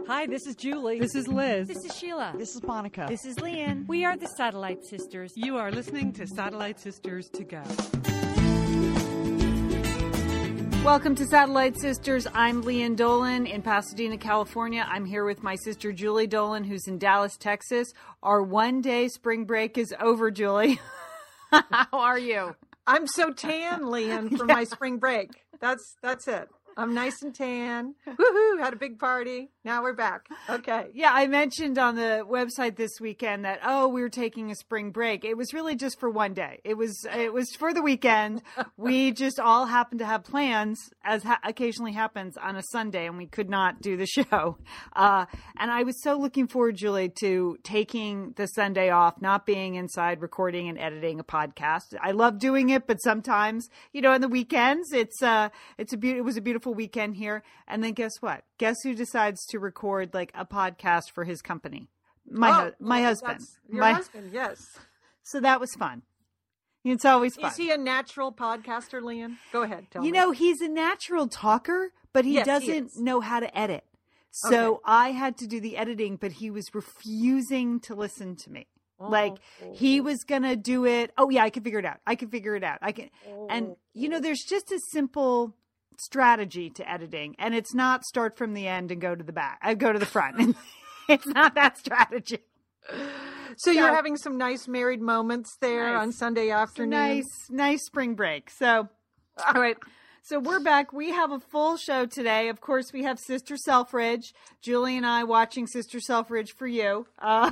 Hi, this is Julie. This is Liz. This is Sheila. This is Monica. This is Leanne. We are the Satellite Sisters. You are listening to Satellite Sisters to Go. Welcome to Satellite Sisters. I'm Leanne Dolan in Pasadena, California. I'm here with my sister Julie Dolan, who's in Dallas, Texas. Our one-day spring break is over, Julie. How are you? I'm so tan, Leanne, for my spring break. That's it. I'm nice and tan. Woohoo! Had a big party. Now we're back. Okay. Yeah, I mentioned on the website this weekend that, we were taking a spring break. It was really just for one day. It was for the weekend. We just all happened to have plans, as occasionally happens on a Sunday, and we could not do the show. And I was so looking forward, Julie, to taking the Sunday off, not being inside recording and editing a podcast. I love doing it, but sometimes, on the weekends, it was a beautiful weekend here. And then guess what? Guess who decides to record like a podcast for his company? My husband. Your husband, yes. So that was fun. It's always fun. Is he a natural podcaster, Leanne? Go ahead. Tell me. He's a natural talker, but he doesn't know how to edit. So okay. I had to do the editing, but he was refusing to listen to me. He was going to do it. Oh yeah, I can figure it out. And there's just a simple strategy to editing, and it's not start from the end and go to the back. I go to the front. It's not that strategy. So you're having some nice married moments there on Sunday afternoon. Nice spring break. So, all right. So we're back. We have a full show today. Of course, we have Sister Selfridge. Julie and I watching Sister Selfridge for you.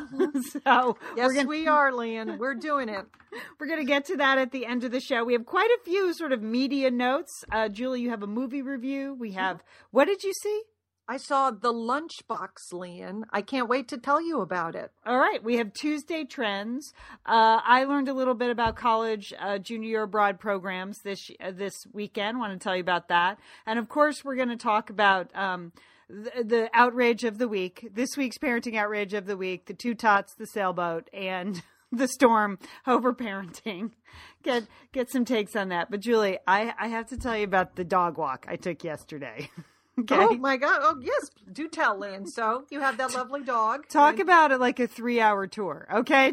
Yes, we are, Leanne. We're doing it. We're going to get to that at the end of the show. We have quite a few sort of media notes. Julie, you have a movie review. We have, what did you see? I saw The Lunchbox, Leanne. I can't wait to tell you about it. All right. We have Tuesday Trends. I learned a little bit about college junior year abroad programs this weekend. I want to tell you about that. And, of course, we're going to talk about the outrage of the week, this week's parenting outrage of the week, the two tots, the sailboat, and the storm over parenting. Get some takes on that. But, Julie, I have to tell you about the dog walk I took yesterday. Okay. Oh my God. Oh yes. Do tell, Lynn. So you have that lovely dog. Talk about it like a 3-hour tour. Okay.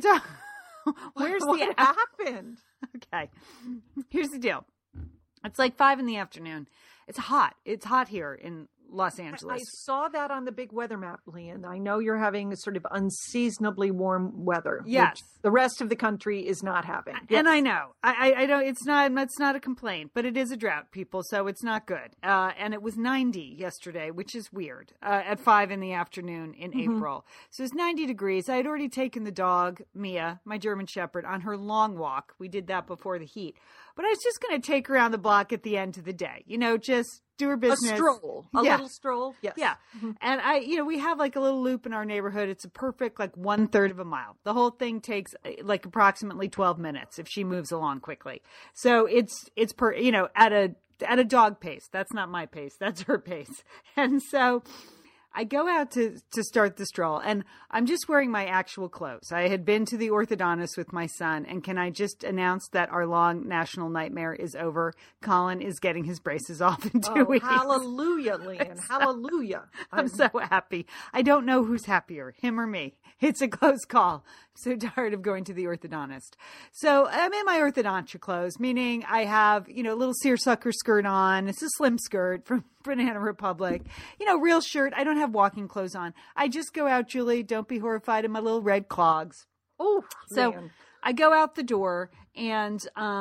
What happened? Okay. Here's the deal. It's like 5 p.m. It's hot. It's hot here in Los Angeles. I saw that on the big weather map, Leanne. I know you're having a sort of unseasonably warm weather. Yes. Which the rest of the country is not having. Yes. And I know. I don't, it's not a complaint, but it is a drought, people, so it's not good. And it was 90 yesterday, which is weird, at 5 p.m. in April. So it's 90 degrees. I had already taken the dog, Mia, my German Shepherd, on her long walk. We did that before the heat. But I was just going to take her around the block at the end of the day, just do her business. A stroll. A little stroll. Yes. Yeah. Mm-hmm. And we have like a little loop in our neighborhood. It's a perfect, 1/3 of a mile. The whole thing takes approximately 12 minutes if she moves along quickly. So it's at a dog pace. That's not my pace. That's her pace. And so I go out to start the stroll, and I'm just wearing my actual clothes. I had been to the orthodontist with my son, and can I just announce that our long national nightmare is over? Colin is getting his braces off in 2 weeks. Hallelujah, Leanne. Hallelujah. I'm so happy. I don't know who's happier, him or me. It's a close call. I'm so tired of going to the orthodontist. So I'm in my orthodontia clothes, meaning I have, a little seersucker skirt on. It's a slim skirt from Banana Republic. Real shirt. I don't have walking clothes on. I just go out, Julie, don't be horrified, in my little red clogs. Oh, so man. I go out the door, and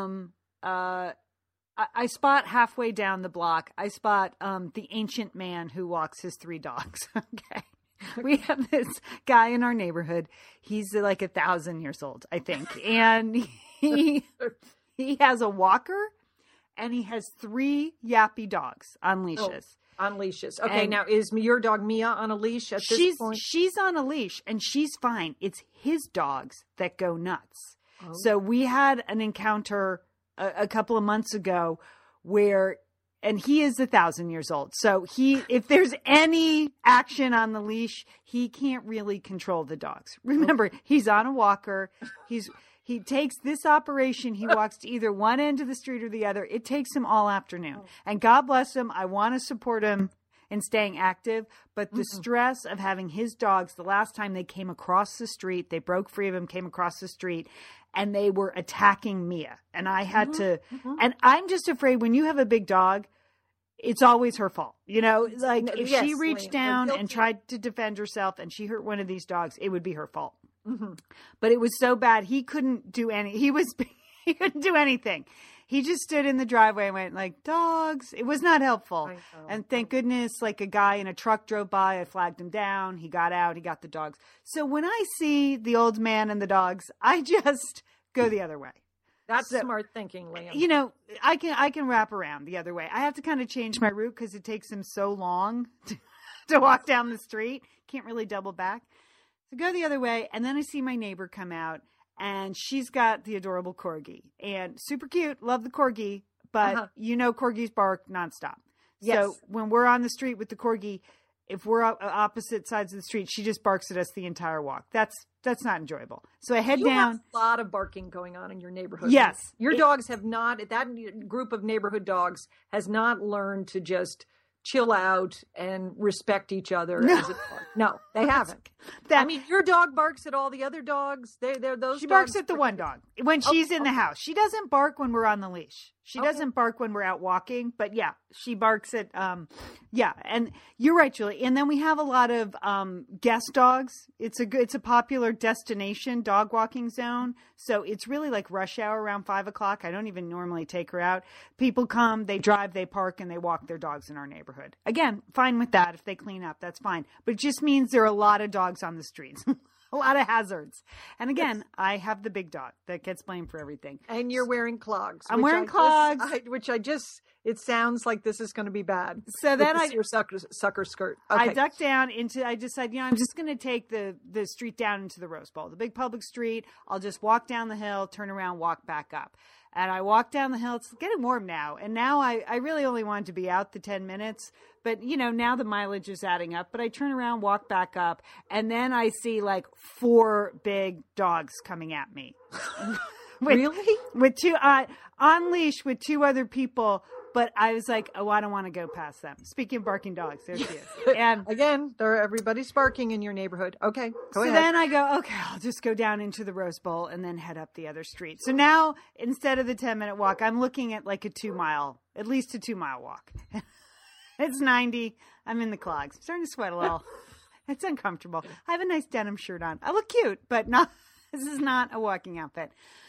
I spot halfway down the block, I spot the ancient man who walks his 3 dogs. Okay. We have this guy in our neighborhood. He's like 1,000 years old, I think. And he has a walker, and he has 3 yappy dogs on leashes. Oh, on leashes. Okay, and now is your dog Mia on a leash at this point? She's on a leash, and she's fine. It's his dogs that go nuts. Oh. So we had an encounter a couple of months ago where... And he is 1,000 years old. So if there's any action on the leash, he can't really control the dogs. Remember, he's on a walker. He takes this operation. He walks to either one end of the street or the other. It takes him all afternoon. And God bless him. I want to support him in staying active, but the stress of having his dogs, the last time they came across the street, they broke free of him, came across the street, and they were attacking Mia. And I had to, and I'm just afraid when you have a big dog, it's always her fault. You know, like if Yes, she reached Liam, down you're and guilty. tried to defend herself and she hurt one of these dogs, it would be her fault. But it was so bad. He couldn't do he couldn't do anything. He just stood in the driveway and went like, dogs. It was not helpful. I know. And thank goodness, like a guy in a truck drove by. I flagged him down. He got out. He got the dogs. So when I see the old man and the dogs, I just go the other way. That's smart thinking, Liam. You know, I can wrap around the other way. I have to kind of change my route because it takes him so long to walk down the street. Can't really double back. So go the other way. And then I see my neighbor come out. And she's got the adorable corgi and super cute. Love the corgi, but you know, corgis bark nonstop. Yes. So when we're on the street with the corgi, if we're opposite sides of the street, she just barks at us the entire walk. That's not enjoyable. So I head You down. have a lot of barking going on in your neighborhood. Yes. Your dogs have not, that group of neighborhood dogs has not learned to just chill out and respect each other. As a dog. No, they haven't. I mean, your dog barks at all the other dogs. They're those. She dogs barks at the one dog when she's in the house. She doesn't bark when we're on the leash. She doesn't bark when we're out walking, but yeah, she barks at, and you're right, Julie. And then we have a lot of, guest dogs. It's a popular destination dog walking zone. So it's really like rush hour around 5:00. I don't even normally take her out. People come, they drive, they park, and they walk their dogs in our neighborhood. Again, fine with that. If they clean up, that's fine. But it just means there are a lot of dogs on the streets. A lot of hazards. And again, I have the big dog that gets blamed for everything. And you're wearing clogs. I'm wearing clogs. It sounds like this is going to be bad. So then your sucker skirt. I Okay. ducked down I decided, I'm just going to take the street down into the Rose Bowl, the big public street. I'll just walk down the hill, turn around, walk back up. And I walked down the hill. It's getting warm now. And now I really only wanted to be out the 10 minutes. But, you know, now the mileage is adding up. But I turn around, walk back up. And then I see like 4 big dogs coming at me. Really? With 2, on leash with 2 other people. But I was like, oh, I don't want to go past them. Speaking of barking dogs, there she is. And Again, everybody's barking in your neighborhood. Okay, go ahead. then I go, okay, I'll just go down into the Rose Bowl and then head up the other street. So now instead of the 10-minute walk, I'm looking at like at least a 2-mile walk. It's 90. I'm in the clogs. I'm starting to sweat a little. It's uncomfortable. I have a nice denim shirt on. I look cute, but this is not a walking outfit.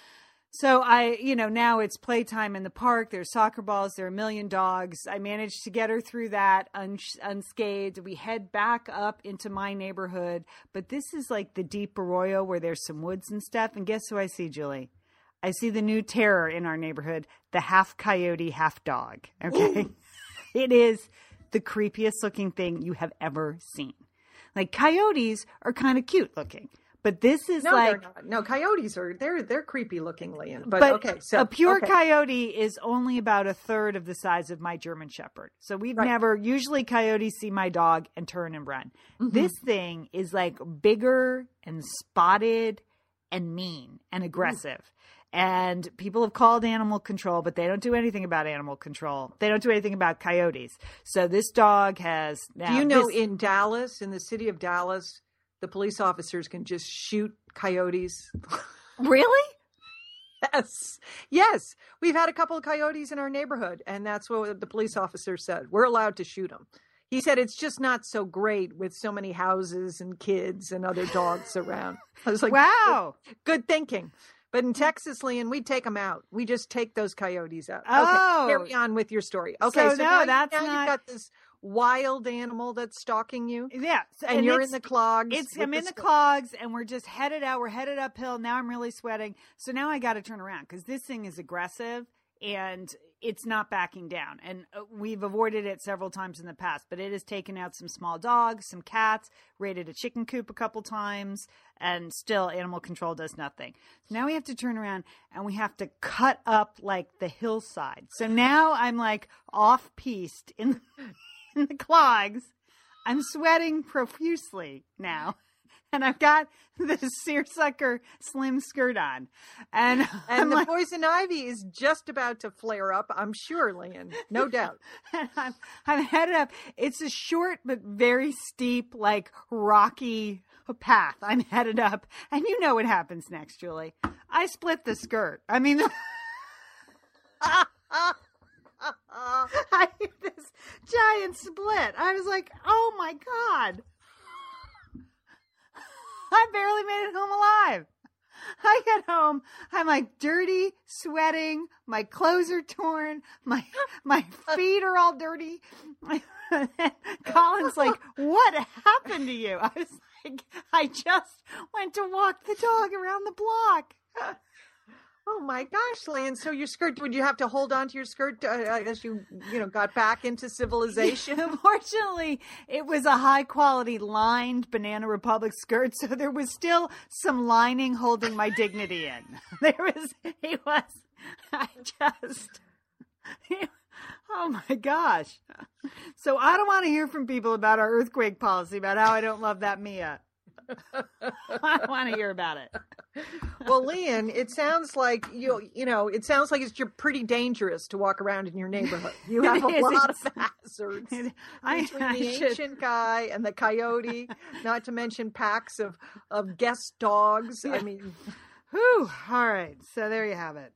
So now it's playtime in the park. There's soccer balls. There are a million dogs. I managed to get her through that unscathed. We head back up into my neighborhood. But this is like the deep arroyo where there's some woods and stuff. And guess who I see, Julie? I see the new terror in our neighborhood, the half coyote, half dog. Okay. It is the creepiest looking thing you have ever seen. Like coyotes are kind of cute looking. But this is they're not. No, coyotes they're creepy looking, Liam. But okay, so a pure coyote is only about 1/3 of the size of my German Shepherd. So we've usually coyotes see my dog and turn and run. This thing is like bigger and spotted and mean and aggressive. And people have called animal control, but they don't do anything about animal control. They don't do anything about coyotes. So this dog has now. Do you know in Dallas, in the city of Dallas, the police officers can just shoot coyotes? Really? Yes. We've had a couple of coyotes in our neighborhood, and that's what the police officer said. We're allowed to shoot them. He said it's just not so great with so many houses and kids and other dogs around. I was like, wow. Good thinking. But in Texas, Liam, we take them out. We just take those coyotes out. Oh. Okay, carry on with your story. Okay, so now you've got this wild animal that's stalking you. Yeah. And you're in the clogs. I'm in the clogs and we're just headed out. We're headed uphill. Now I'm really sweating. So now I got to turn around because this thing is aggressive and it's not backing down. And we've avoided it several times in the past, but it has taken out some small dogs, some cats, raided a chicken coop a couple times, and still animal control does nothing. Now we have to turn around and we have to cut up like the hillside. So now I'm like off-piste in the clogs. I'm sweating profusely now. and I've got this seersucker slim skirt on. And the poison ivy is just about to flare up, I'm sure, Lian. No doubt. And I'm headed up. It's a short but very steep, like rocky path. I'm headed up. And you know what happens next, Julie. I split the skirt. I mean, I hear this giant split. I was like, oh my God. I barely made it home alive. I get home. I'm like dirty, sweating. My clothes are torn. My feet are all dirty. Colin's like, what happened to you? I was like, I just went to walk the dog around the block. Oh my gosh, Lian! So your skirt, would you have to hold on to your skirt as you got back into civilization? Fortunately, it was a high quality lined Banana Republic skirt, so there was still some lining holding my dignity in. Oh my gosh. So I don't want to hear from people about our earthquake policy, about how I don't love that Mia. I don't want to hear about it. Well, Lian, it sounds like it sounds like you're pretty dangerous to walk around in your neighborhood. You have a lot of hazards between the ancient guy and the coyote, not to mention packs of guest dogs. Yeah. I mean, whew. All right. So there you have it.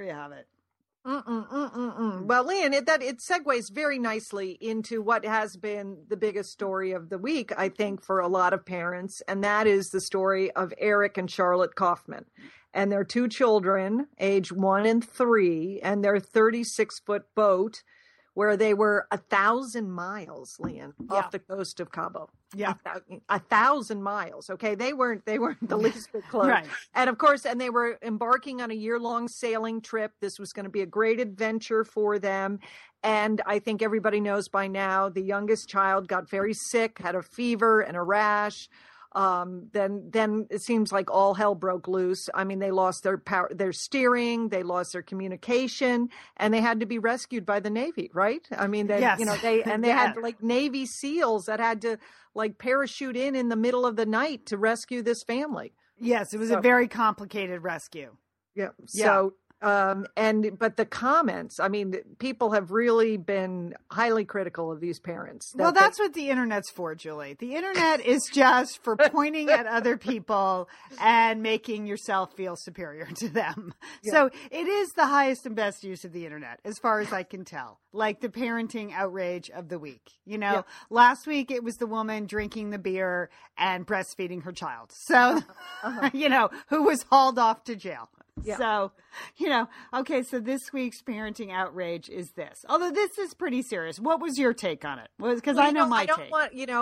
Well, Lian, it segues very nicely into what has been the biggest story of the week, I think, for a lot of parents, and that is the story of Eric and Charlotte Kaufman and their two children, age 1 and 3, and their 36-foot boat, where they were 1,000 miles, Lian, off the coast of Cabo. Yeah, 1,000 miles. Okay, they weren't the least bit close. Right. And of course, they were embarking on a year-long sailing trip. This was going to be a great adventure for them. And I think everybody knows by now, the youngest child got very sick, had a fever and a rash. Then it seems like all hell broke loose. I mean, they lost their power, their steering, they lost their communication, and they had to be rescued by the Navy, right? I mean, they had like Navy SEALs that had to like parachute in the middle of the night to rescue this family. Yes, it was a very complicated rescue. Yeah. So, but the comments, I mean, people have really been highly critical of these parents. Well, that's what the internet's for, Julie. The internet is just for pointing at other people and making yourself feel superior to them. Yeah. So it is the highest and best use of the internet, as far as I can tell. Like the parenting outrage of the week. Last week it was the woman drinking the beer and breastfeeding her child. So, who was hauled off to jail. Yeah. So, okay, so this week's parenting outrage is this. Although this is pretty serious. What was your take on it? Because I know my take.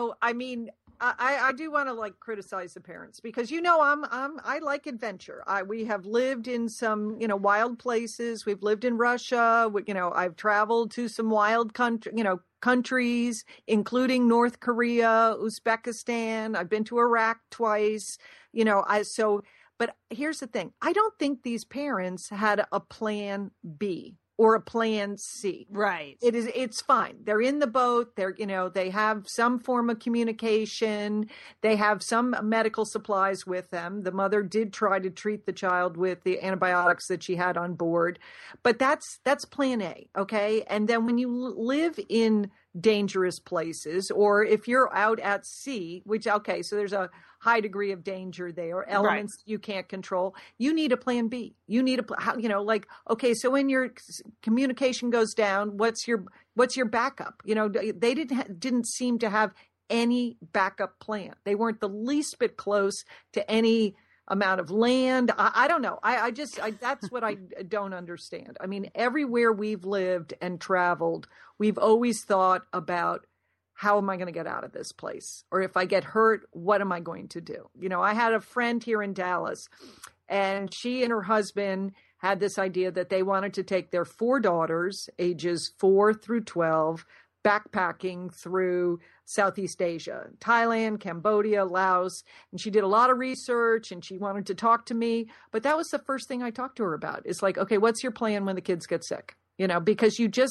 I do want to like criticize the parents because I like adventure. We have lived in some wild places. We've lived in Russia. I've traveled to some wild countries, including North Korea, Uzbekistan. I've been to Iraq twice. But here's the thing. I don't think these parents had a plan B or a plan C. Right. It's fine. They're in the boat. They have some form of communication. They have some medical supplies with them. The mother did try to treat the child with the antibiotics that she had on board, but that's plan A. Okay. And then when you live in dangerous places, or if you're out at sea, so there's a high degree of danger there, elements you can't control, you need a plan B. You need so when your communication goes down, what's your backup? They didn't seem to have any backup plan. They weren't the least bit close to any amount of land. I don't know. I that's what I don't understand. I mean, everywhere we've lived and traveled, we've always thought about, how am I going to get out of this place? Or if I get hurt, what am I going to do? I had a friend here in Dallas, and she and her husband had this idea that they wanted to take their 4 daughters, ages 4 through 12, backpacking through Southeast Asia, Thailand, Cambodia, Laos. And she did a lot of research and she wanted to talk to me. But that was the first thing I talked to her about. It's like, okay, what's your plan when the kids get sick? Because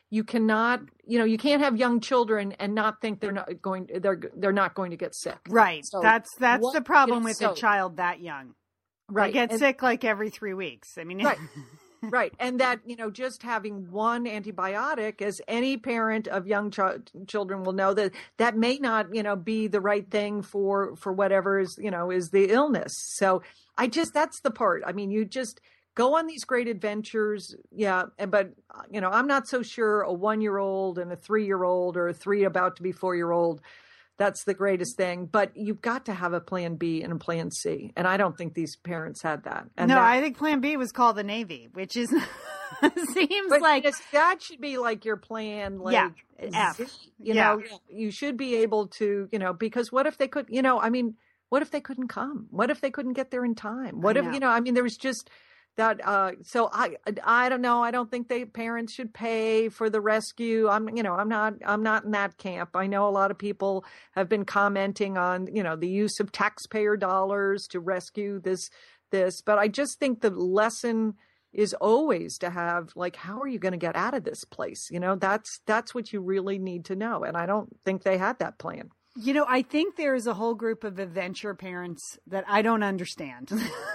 you cannot, you can't have young children and not think they're not going to get sick. Right. So that's the problem with a child that young. Right. They get sick like every 3 weeks. I mean, right. Right. And that, just having one antibiotic, as any parent of young children will know, that may not, be the right thing for whatever is the illness. So that's the part. I mean, you just go on these great adventures. Yeah. But, I'm not so sure a 1-year-old and a 3-year-old or a 3 about to be 4-year-old, that's the greatest thing. But you've got to have a plan B and a plan C. And I don't think these parents had that. And I think plan B was called the Navy, which is seems like that should be like your plan. Like F. You should be able to, because what if they could, what if they couldn't come? What if they couldn't get there in time? What if, there was just that. So I don't know. I don't think parents should pay for the rescue. I'm not in that camp. I know a lot of people have been commenting on, the use of taxpayer dollars to rescue this, but I just think the lesson is always to have, like, how are you going to get out of this place? That's what you really need to know. And I don't think they had that plan. I think there is a whole group of adventure parents that I don't understand.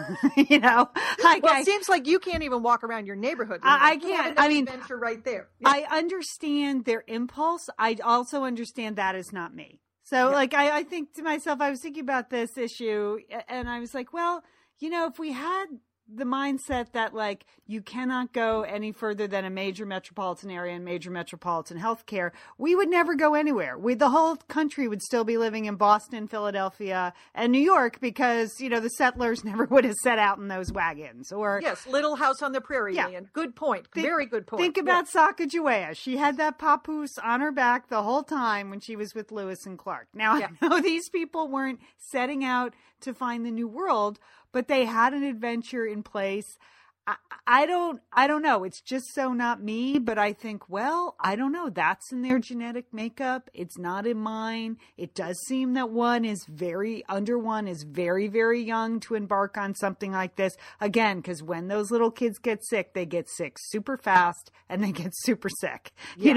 It seems like you can't even walk around your neighborhood. I can't. I mean, adventure right there. Yeah. I understand their impulse. I also understand that is not me. So, I think to myself, I was thinking about this issue, and I was like, well, if we had the mindset that, like, you cannot go any further than a major metropolitan area and major metropolitan healthcare, we would never go anywhere. The whole country would still be living in Boston, Philadelphia, and New York because, the settlers never would have set out in those wagons. Or yes, Little House on the Prairie, Leanne. Good point. Very good point. Think about Sacagawea. She had that papoose on her back the whole time when she was with Lewis and Clark. Now, I know these people weren't setting out to find the new world, but they had an adventure in place. I don't know. It's just so not me, but I think, well, I don't know. That's in their genetic makeup. It's not in mine. It does seem that one is very, very young to embark on something like this. Again, because when those little kids get sick, they get sick super fast and they get super sick,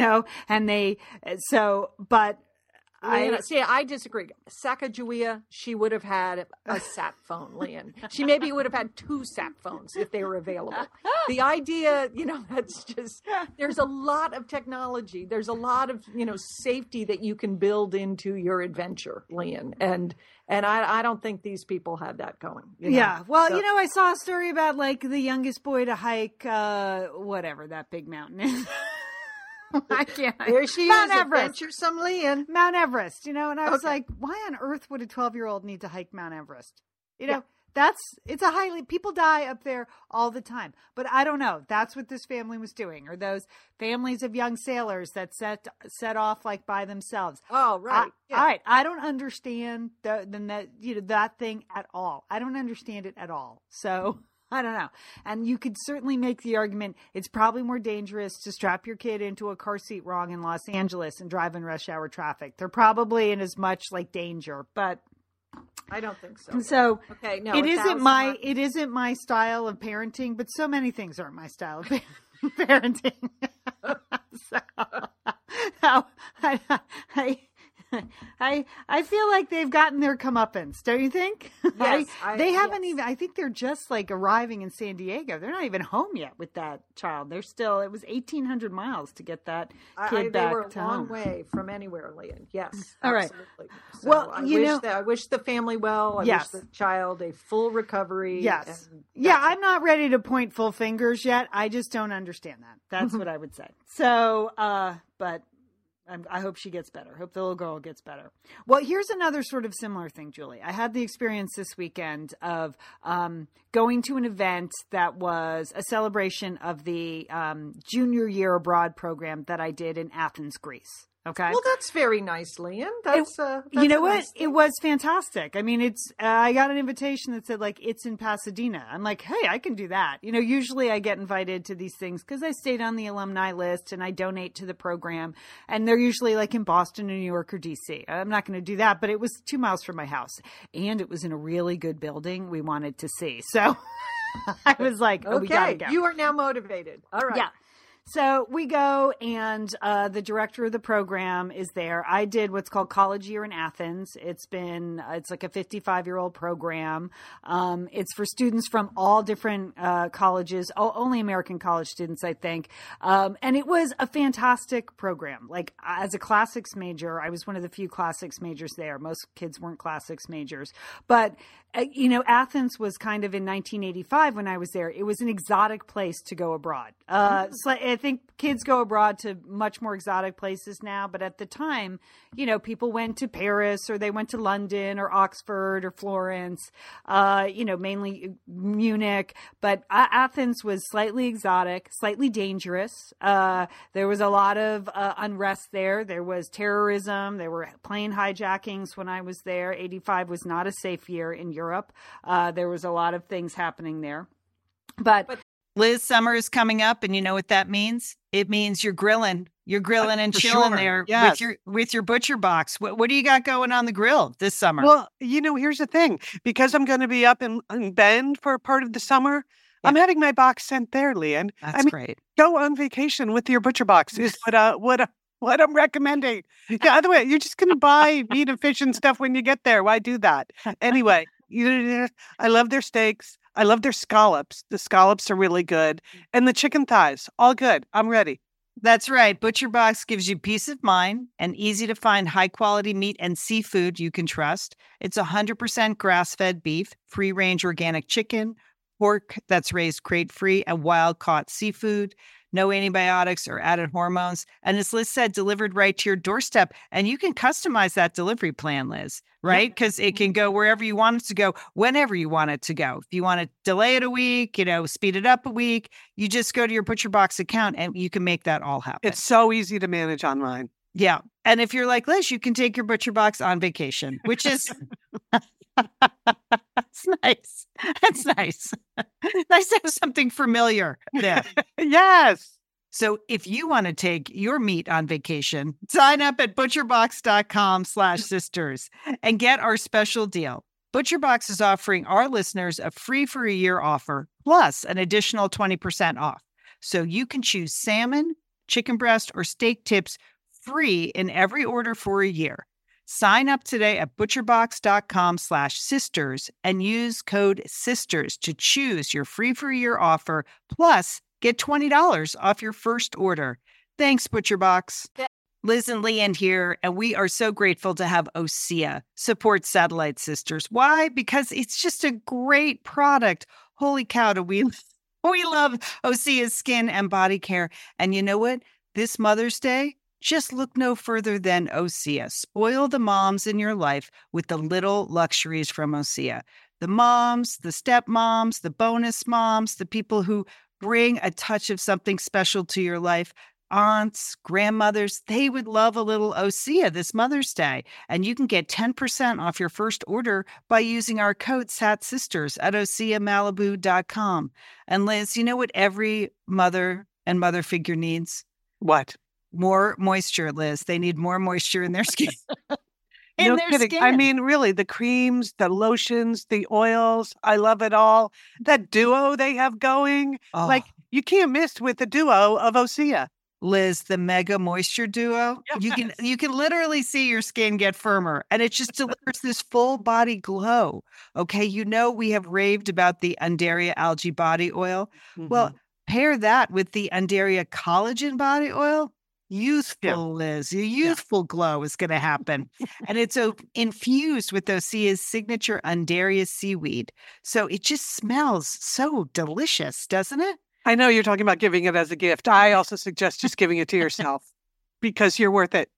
but I disagree. Sacagawea, she would have had a sat phone, Leanne. She maybe would have had 2 sat phones if they were available. The idea, that's just, there's a lot of technology. There's a lot of, safety that you can build into your adventure, Leanne. And I don't think these people had that going. Yeah. Well, I saw a story about, like, the youngest boy to hike, whatever that big mountain is. I can't. There she Mount is, Everest. adventuresome Leanne. Mount Everest, and I was like, why on earth would a 12-year-old need to hike Mount Everest? People die up there all the time. But I don't know. That's what this family was doing, or those families of young sailors that set off like by themselves. Oh, right. All right. I don't understand that thing at all. I don't understand it at all. So I don't know. And you could certainly make the argument it's probably more dangerous to strap your kid into a car seat wrong in Los Angeles and drive in rush hour traffic. They're probably in as much like danger, but I don't think so. So okay, no, it isn't my style of parenting, but so many things aren't my style of parenting. I feel like they've gotten their comeuppance, don't you think? Yes, they haven't even. I think they're just like arriving in San Diego. They're not even home yet with that child. They're still. It was 1,800 miles to get that kid back to home. They were a long way from anywhere, Leanne. Yes, all right. Absolutely. So well, I wish the family well. I wish the child a full recovery. Yes. I'm not ready to point full fingers yet. I just don't understand that. That's what I would say. So, but. I hope she gets better. I hope the little girl gets better. Well, here's another sort of similar thing, Julie. I had the experience this weekend of going to an event that was a celebration of the junior year abroad program that I did in Athens, Greece. Okay. Well, that's very nice, Leanne. That's you know what? Nice it was fantastic. I mean, it's, I got an invitation that said like, it's in Pasadena. I'm like, hey, I can do that. Usually I get invited to these things because I stayed on the alumni list and I donate to the program. And they're usually like in Boston or New York or DC. I'm not going to do that, but it was 2 miles from my house and it was in a really good building we wanted to see. So I was like, oh, we got to go. You are now motivated. All right. Yeah. So we go, and the director of the program is there. I did what's called College Year in Athens. It's like a 55-year-old program. It's for students from all different colleges, only American college students, I think. And it was a fantastic program. Like, as a classics major, I was one of the few classics majors there. Most kids weren't classics majors. But, Athens was kind of in 1985 when I was there. It was an exotic place to go abroad. So I think kids go abroad to much more exotic places now. But at the time, people went to Paris, or they went to London or Oxford or Florence, mainly Munich. But Athens was slightly exotic, slightly dangerous. There was a lot of unrest there. There was terrorism. There were plane hijackings when I was there. 85 was not a safe year in Europe. There was a lot of things happening there. But Liz, summer is coming up, and you know what that means? It means you're grilling. You're grilling and chilling there with your butcher box. What do you got going on the grill this summer? Well, here's the thing. Because I'm going to be up in Bend for part of the summer, I'm having my box sent there, Leanne. That's great. Go on vacation with your butcher box is what I'm recommending. Yeah, other way, you're just going to buy meat and fish and stuff when you get there. Why do that? Anyway, I love their steaks. I love their scallops. The scallops are really good. And the chicken thighs, all good. I'm ready. That's right. Butcher Box gives you peace of mind and easy to find high quality meat and seafood you can trust. It's 100% grass-fed beef, free-range organic chicken, pork that's raised crate-free, and wild-caught seafood. No antibiotics or added hormones. And as Liz said, delivered right to your doorstep. And you can customize that delivery plan, Liz, right? Because it can go wherever you want it to go, whenever you want it to go. If you want to delay it a week, speed it up a week, you just go to your Butcher Box account and you can make that all happen. It's so easy to manage online. Yeah. And if you're like Liz, you can take your Butcher Box on vacation, which is... That's nice. That's nice. Nice to have something familiar there. Yes. So if you want to take your meat on vacation, sign up at butcherbox.com/sisters and get our special deal. ButcherBox is offering our listeners a free for a year offer, plus an additional 20% off. So you can choose salmon, chicken breast, or steak tips free in every order for a year. Sign up today at butcherbox.com/sisters and use code SISTERS to choose your free for a year offer, plus get $20 off your first order. Thanks, ButcherBox. Liz and Leanne here, and we are so grateful to have OSEA support Satellite Sisters. Why? Because it's just a great product. Holy cow, do we love OSEA's skin and body care. And you know what? This Mother's Day, just look no further than OSEA. Spoil the moms in your life with the little luxuries from OSEA. The moms, the stepmoms, the bonus moms, the people who bring a touch of something special to your life. Aunts, grandmothers, they would love a little OSEA this Mother's Day. And you can get 10% off your first order by using our code SATSisters at OSEAMalibu.com. And Liz, you know what every mother and mother figure needs? What? More moisture, Liz. They need more moisture in their skin. No kidding. I mean, really, the creams, the lotions, the oils, I love it all. That duo they have going, you can't miss with the duo of OSEA. Liz, the Mega Moisture Duo. Yes. You can literally see your skin get firmer, and it just delivers this full body glow. Okay, we have raved about the Undaria Algae Body Oil. Mm-hmm. Well, pair that with the Undaria Collagen Body Oil. Youthful, Liz. A youthful glow is going to happen. And it's infused with OSEA's signature Undaria seaweed. So it just smells so delicious, doesn't it? I know you're talking about giving it as a gift. I also suggest just giving it to yourself because you're worth it.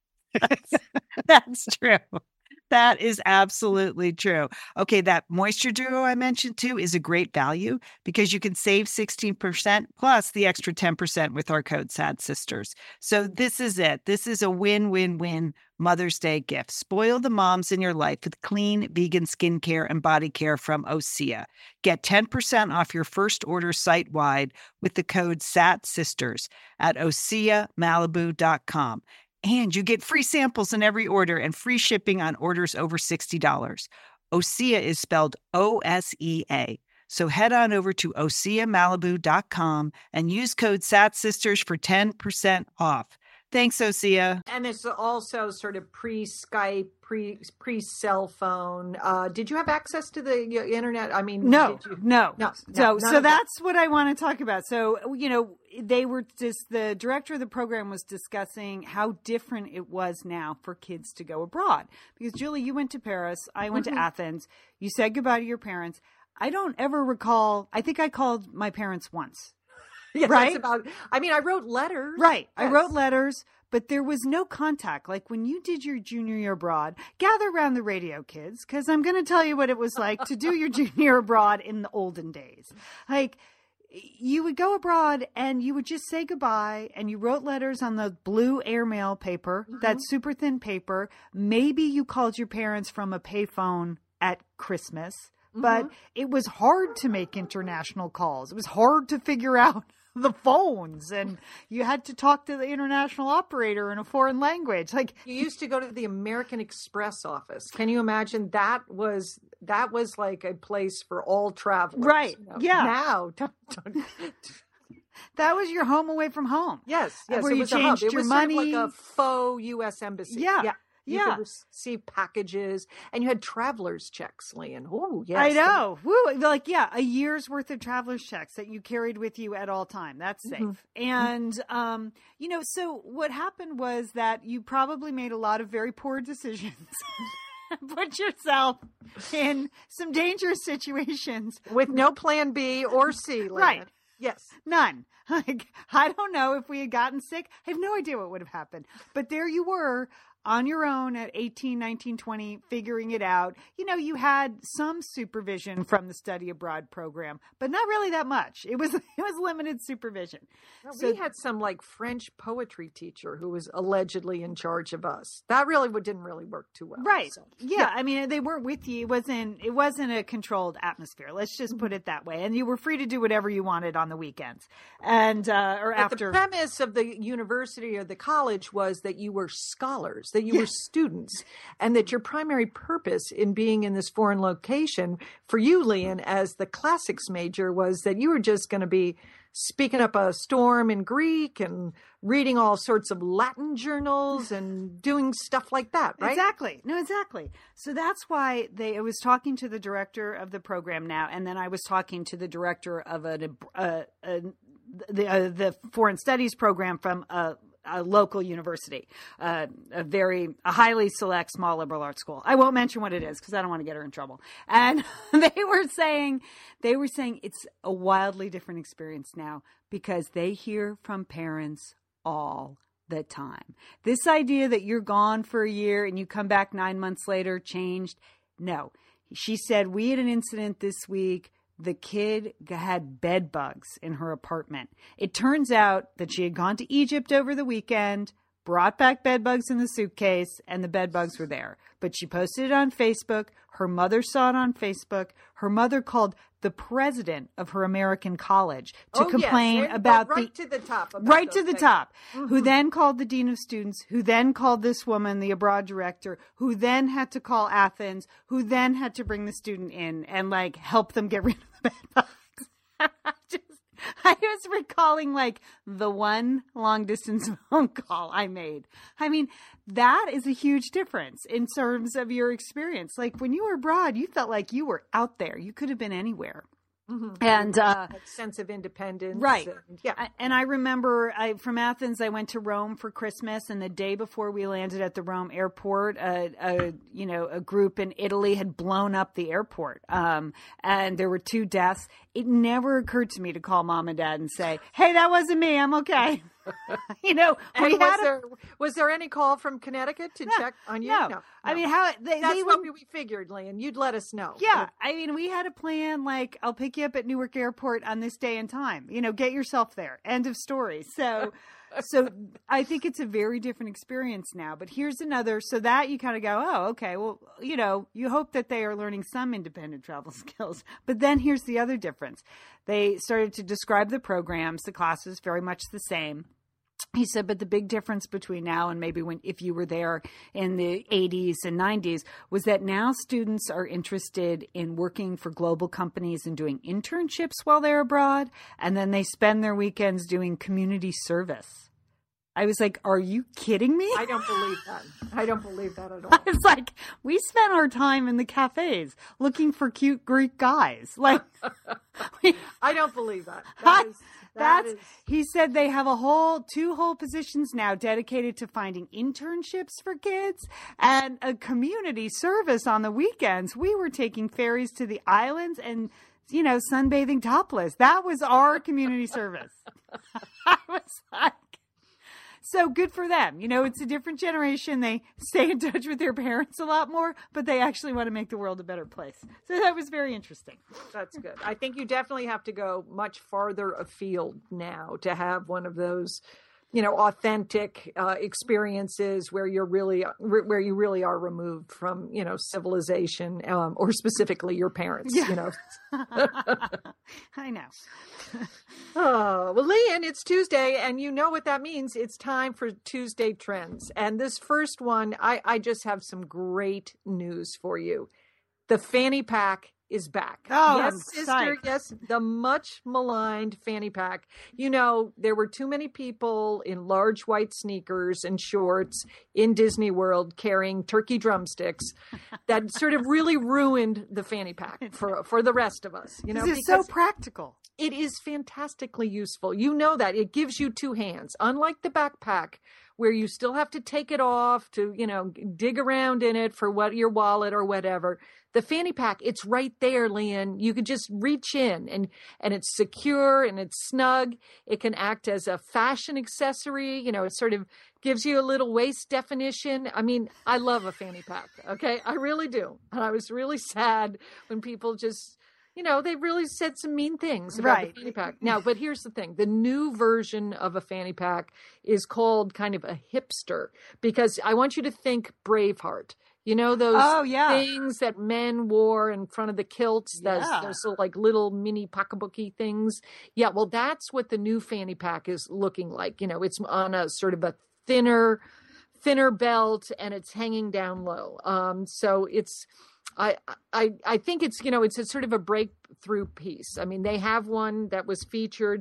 That's true. That is absolutely true. Okay, that Moisture Duo I mentioned too is a great value because you can save 16% plus the extra 10% with our code SADSisters. So this is it. This is a win-win-win Mother's Day gift. Spoil the moms in your life with clean vegan skincare and body care from OSEA. Get 10% off your first order site-wide with the code SATSisters at OSEAMalibu.com. And you get free samples in every order and free shipping on orders over $60. OSEA is spelled OSEA. So head on over to OseaMalibu.com and use code SATSisters for 10% off. Thanks, Osea. And it's also sort of pre-Skype, pre-cell phone. Did you have access to the internet? I mean, no. So that's what I want to talk about. So, they were the director of the program was discussing how different it was now for kids to go abroad. Because Julie, you went to Paris. I went to Athens. You said goodbye to your parents. I don't ever recall. I think I called my parents once. Yes, right? I wrote letters. Right. Yes. I wrote letters, but there was no contact. Like when you did your junior year abroad, gather around the radio, kids, because I'm going to tell you what it was like to do your junior year abroad in the olden days. Like you would go abroad and you would just say goodbye and you wrote letters on the blue airmail paper, that super thin paper. Maybe you called your parents from a payphone at Christmas. But it was hard to make international calls. It was hard to figure out the phones, and you had to talk to the international operator in a foreign language. Like you used to go to the American Express office. Can you imagine? That was like a place for all travelers. Right. Yeah. Now, that was your home away from home. Yes. Where it you was a hub. changed It your was money. sort of like a faux U.S. embassy. Yeah. You could receive packages, and you had traveler's checks, Lian. Oh, yes. I know. Woo. Like, a year's worth of traveler's checks that you carried with you at all time. That's safe. And, so what happened was that you probably made a lot of very poor decisions. Put yourself in some dangerous situations. With no plan B or C, Lian. Right. Yes. None. Like, I don't know if we had gotten sick. I have no idea what would have happened. But there you were on your own at 18, 19, 20, figuring it out. You had some supervision from the study abroad program, but not really that much. It was limited supervision. Well, we had some like French poetry teacher who was allegedly in charge of us. That really didn't really work too well. Right. So, yeah. I mean, they weren't with you. It wasn't a controlled atmosphere. Let's just put it that way. And you were free to do whatever you wanted on the weekends and, or but after. The premise of the university or the college was that you were scholars, that you were students, and that your primary purpose in being in this foreign location for you, Lian, as the classics major, was that you were just going to be speaking up a storm in Greek and reading all sorts of Latin journals and doing stuff like that, right? Exactly. No, exactly. So that's why I was talking to the director of the program now, and then I was talking to the director of the foreign studies program from a local university, a highly select small liberal arts school. I won't mention what it is because I don't want to get her in trouble. And they were saying it's a wildly different experience now because they hear from parents all the time. This idea that you're gone for a year and you come back 9 months later changed. No, she said, we had an incident this week. The kid had bed bugs in her apartment. It turns out that she had gone to Egypt over the weekend, brought back bed bugs in the suitcase, and the bed bugs were there. But she posted it on Facebook. Her mother saw it on Facebook. Her mother called the president of her American college to complain about right to the top. Right to the top. Who then called the dean of students, who then called this woman, the abroad director, who then had to call Athens, who then had to bring the student in and help them get rid of the bed bugs. I was recalling the one long distance phone call I made. I mean, that is a huge difference in terms of your experience. Like when you were abroad, you felt like you were out there. You could have been anywhere. And that sense of independence, right? And, and I remember from Athens, I went to Rome for Christmas, and the day before we landed at the Rome airport, a group in Italy had blown up the airport, and there were 2 deaths. It never occurred to me to call mom and dad and say, "Hey, that wasn't me. I'm okay." Was there any call from Connecticut to check on you? No. I mean, that's what we figured, Lian. You'd let us know. Yeah. I mean, we had a plan I'll pick you up at Newark Airport on this day and time. Get yourself there. End of story. So I think it's a very different experience now. But here's another. So that you kind of go, oh, okay. Well, you hope that they are learning some independent travel skills. But then here's the other difference. They started to describe the programs. The classes very much the same. He said, but the big difference between now and maybe if you were there in the 80s and 90s was that now students are interested in working for global companies and doing internships while they're abroad. And then they spend their weekends doing community service. I was like, are you kidding me? I don't believe that. I don't believe that at all. I was like, we spent our time in the cafes looking for cute Greek guys. Like, I don't believe that. He said they have two whole positions now dedicated to finding internships for kids and a community service on the weekends. We were taking ferries to the islands and, sunbathing topless. That was our community service. I was like, so good for them. It's a different generation. They stay in touch with their parents a lot more, but they actually want to make the world a better place. So that was very interesting. That's good. I think you definitely have to go much farther afield now to have one of those, authentic experiences where you really are removed from, civilization, or specifically your parents, I know. Oh, well, Lian, it's Tuesday, and you know what that means. It's time for Tuesday Trends. And this first one, I just have some great news for you. The fanny pack is back. Oh, yes, sister. Yes, the much maligned fanny pack. There were too many people in large white sneakers and shorts in Disney World carrying turkey drumsticks that sort of really ruined the fanny pack for the rest of us. It's so practical. It is fantastically useful. You know that. It gives you two hands. Unlike the backpack, where you still have to take it off to, dig around in it for your wallet or whatever. The fanny pack, it's right there, Lian. You could just reach in and it's secure and it's snug. It can act as a fashion accessory. It sort of gives you a little waist definition. I mean, I love a fanny pack. Okay. I really do. And I was really sad when people just, they really said some mean things about the fanny pack. Now, but here's the thing. The new version of a fanny pack is called kind of a hipster, because I want you to think Braveheart. Those things that men wore in front of the kilts, those sort of like little mini pocketbooky things. Yeah, well, that's what the new fanny pack is looking like. It's on a sort of a thinner belt and it's hanging down low. So it's, I think it's, it's a sort of a breakthrough piece. I mean, they have one that was featured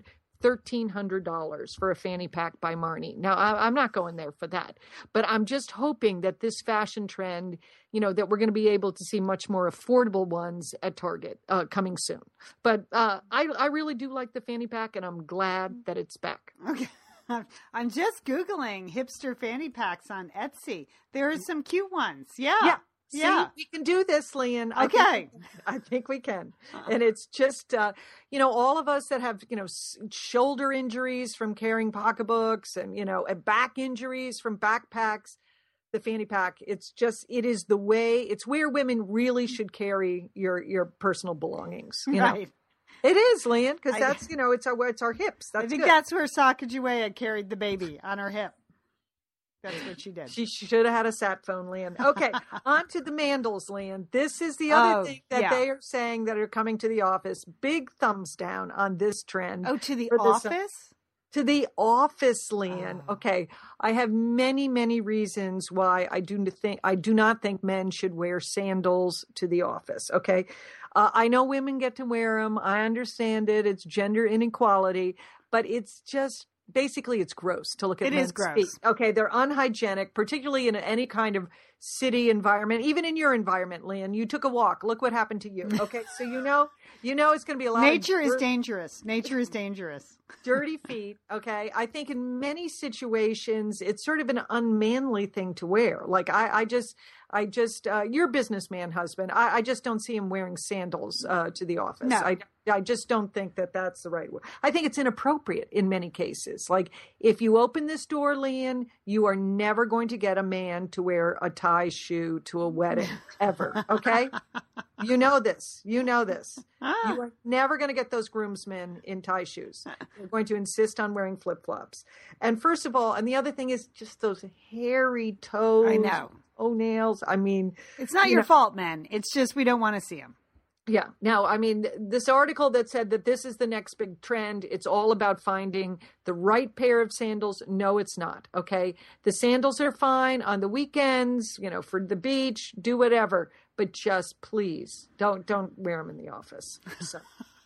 $1,300 for a fanny pack by Marni. Now, I'm not going there for that, but I'm just hoping that this fashion trend, that we're going to be able to see much more affordable ones at Target coming soon. But I really do like the fanny pack, and I'm glad that it's back. Okay. I'm just Googling hipster fanny packs on Etsy. There are some cute ones. Yeah. See, we can do this, Lian. Okay. I think we can. And it's just, all of us that have, shoulder injuries from carrying pocketbooks and, back injuries from backpacks, the fanny pack, it is it's where women really should carry your personal belongings. Right. It is, Lian, because that's, it's our hips. I think that's where Sacagawea carried the baby, on her hip. That's what she did. She should have had a sat phone, Lian. Okay, on to the Mandels, Lian. This is the other thing that they are saying that are coming to the office. Big thumbs down on this trend. Oh, to the office? To the office, Lian. Oh. Okay, I have many, many reasons why I do not think men should wear sandals to the office. Okay, I know women get to wear them. I understand it. It's gender inequality, but it's just. Basically, it's gross to look at men's feet. Okay, they're unhygienic, particularly in any kind of city environment, even in your environment, Lian. You took a walk. Look what happened to you. Okay, so you know it's going to be a lot Nature is dangerous. Nature is dangerous. Dirty feet, okay? I think in many situations, it's sort of an unmanly thing to wear. Like, I just you're a businessman, husband. I just don't see him wearing sandals to the office. No. I just don't think that that's the right way. I think it's inappropriate in many cases. Like, if you open this door, Lian, you are never going to get a man to wear a tie shoe to a wedding ever. Okay? You know this. You are never going to get those groomsmen in tie shoes. They're going to insist on wearing flip-flops. And first of all, and the other thing is just those hairy toes. I know. Nails. I mean, it's not your fault, men. It's just we don't want to see them. Yeah. Now, I mean, this article that said that this is the next big trend, it's all about finding the right pair of sandals. No, it's not. Okay. The sandals are fine on the weekends, for the beach, do whatever, but just please don't wear them in the office. So.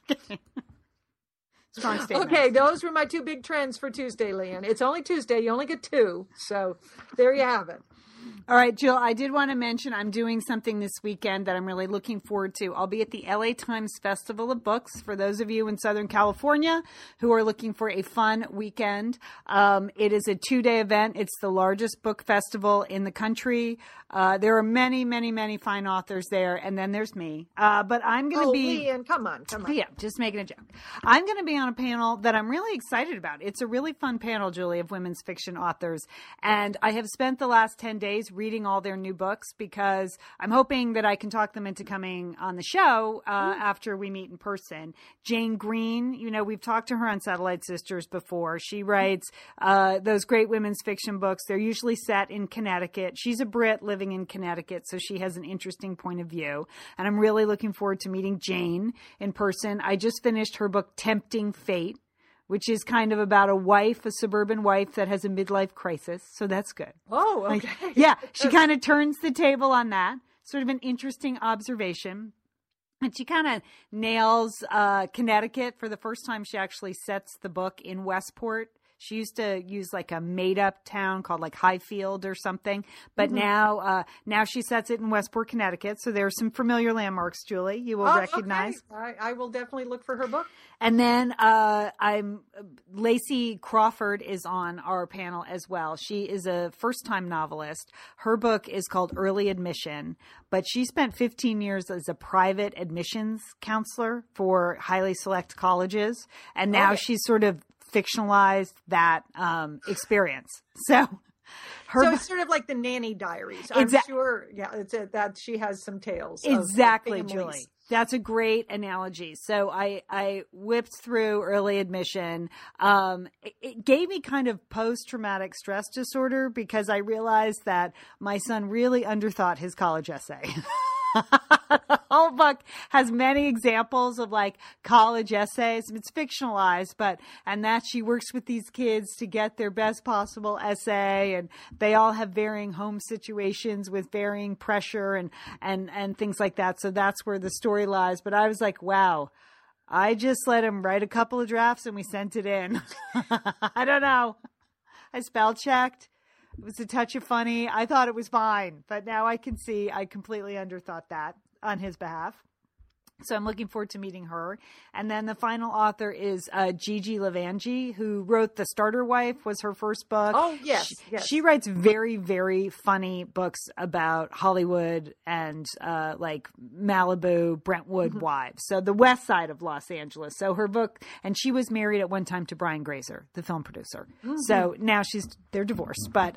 Strong statement. Okay. Those were my two big trends for Tuesday, Leanne. It's only Tuesday. You only get two. So there you have it. All right, Jill, I did want to mention I'm doing something this weekend that I'm really looking forward to. I'll be at the LA Times Festival of Books for those of you in Southern California who are looking for a fun weekend. It is a 2-day event. It's the largest book festival in the country. There are many, many, many fine authors there, and then there's me. But I'm going to be... Leanne, come on. Yeah, just making a joke. I'm going to be on a panel that I'm really excited about. It's a really fun panel, Julie, of women's fiction authors. And I have spent the last 10 days reading all their new books because I'm hoping that I can talk them into coming on the show after we meet in person. Jane Green, we've talked to her on Satellite Sisters before. She writes those great women's fiction books. They're usually set in Connecticut. She's a Brit living in Connecticut, so she has an interesting point of view. And I'm really looking forward to meeting Jane in person. I just finished her book, Tempting Fate, which is kind of about a suburban wife that has a midlife crisis. So that's good. Oh, okay. Yeah, she kind of turns the table on that. Sort of an interesting observation. And she kind of nails Connecticut. For the first time, she actually sets the book in Westport. She used to use like a made-up town called like Highfield or something, but now she sets it in Westport, Connecticut. So there are some familiar landmarks, Julie, you will recognize. Okay. I will definitely look for her book. And then Lacey Crawford is on our panel as well. She is a first-time novelist. Her book is called Early Admission, but she spent 15 years as a private admissions counselor for highly select colleges, and now she's sort of fictionalized that experience. So it's sort of like the Nanny Diaries. I'm sure. Yeah, that she has some tales. Exactly, Julie. That's a great analogy. So I whipped through Early Admission. It gave me kind of post-traumatic stress disorder because I realized that my son really underthought his college essay. The whole book has many examples of like college essays. It's fictionalized, and that she works with these kids to get their best possible essay, and they all have varying home situations with varying pressure and things like that. So that's where the story lies. But I was like, wow, I just let him write a couple of drafts and we sent it in. I don't know. I spell checked. It was a touch of funny. I thought it was fine, but now I can see I completely underthought that on his behalf. So I'm looking forward to meeting her. And then the final author is Gigi Lavangi, who wrote The Starter Wife, was her first book. Oh, yes. She writes very, very funny books about Hollywood and like Malibu, Brentwood wives. So the west side of Los Angeles. So her book, and she was married at one time to Brian Grazer, the film producer. So now they're divorced. But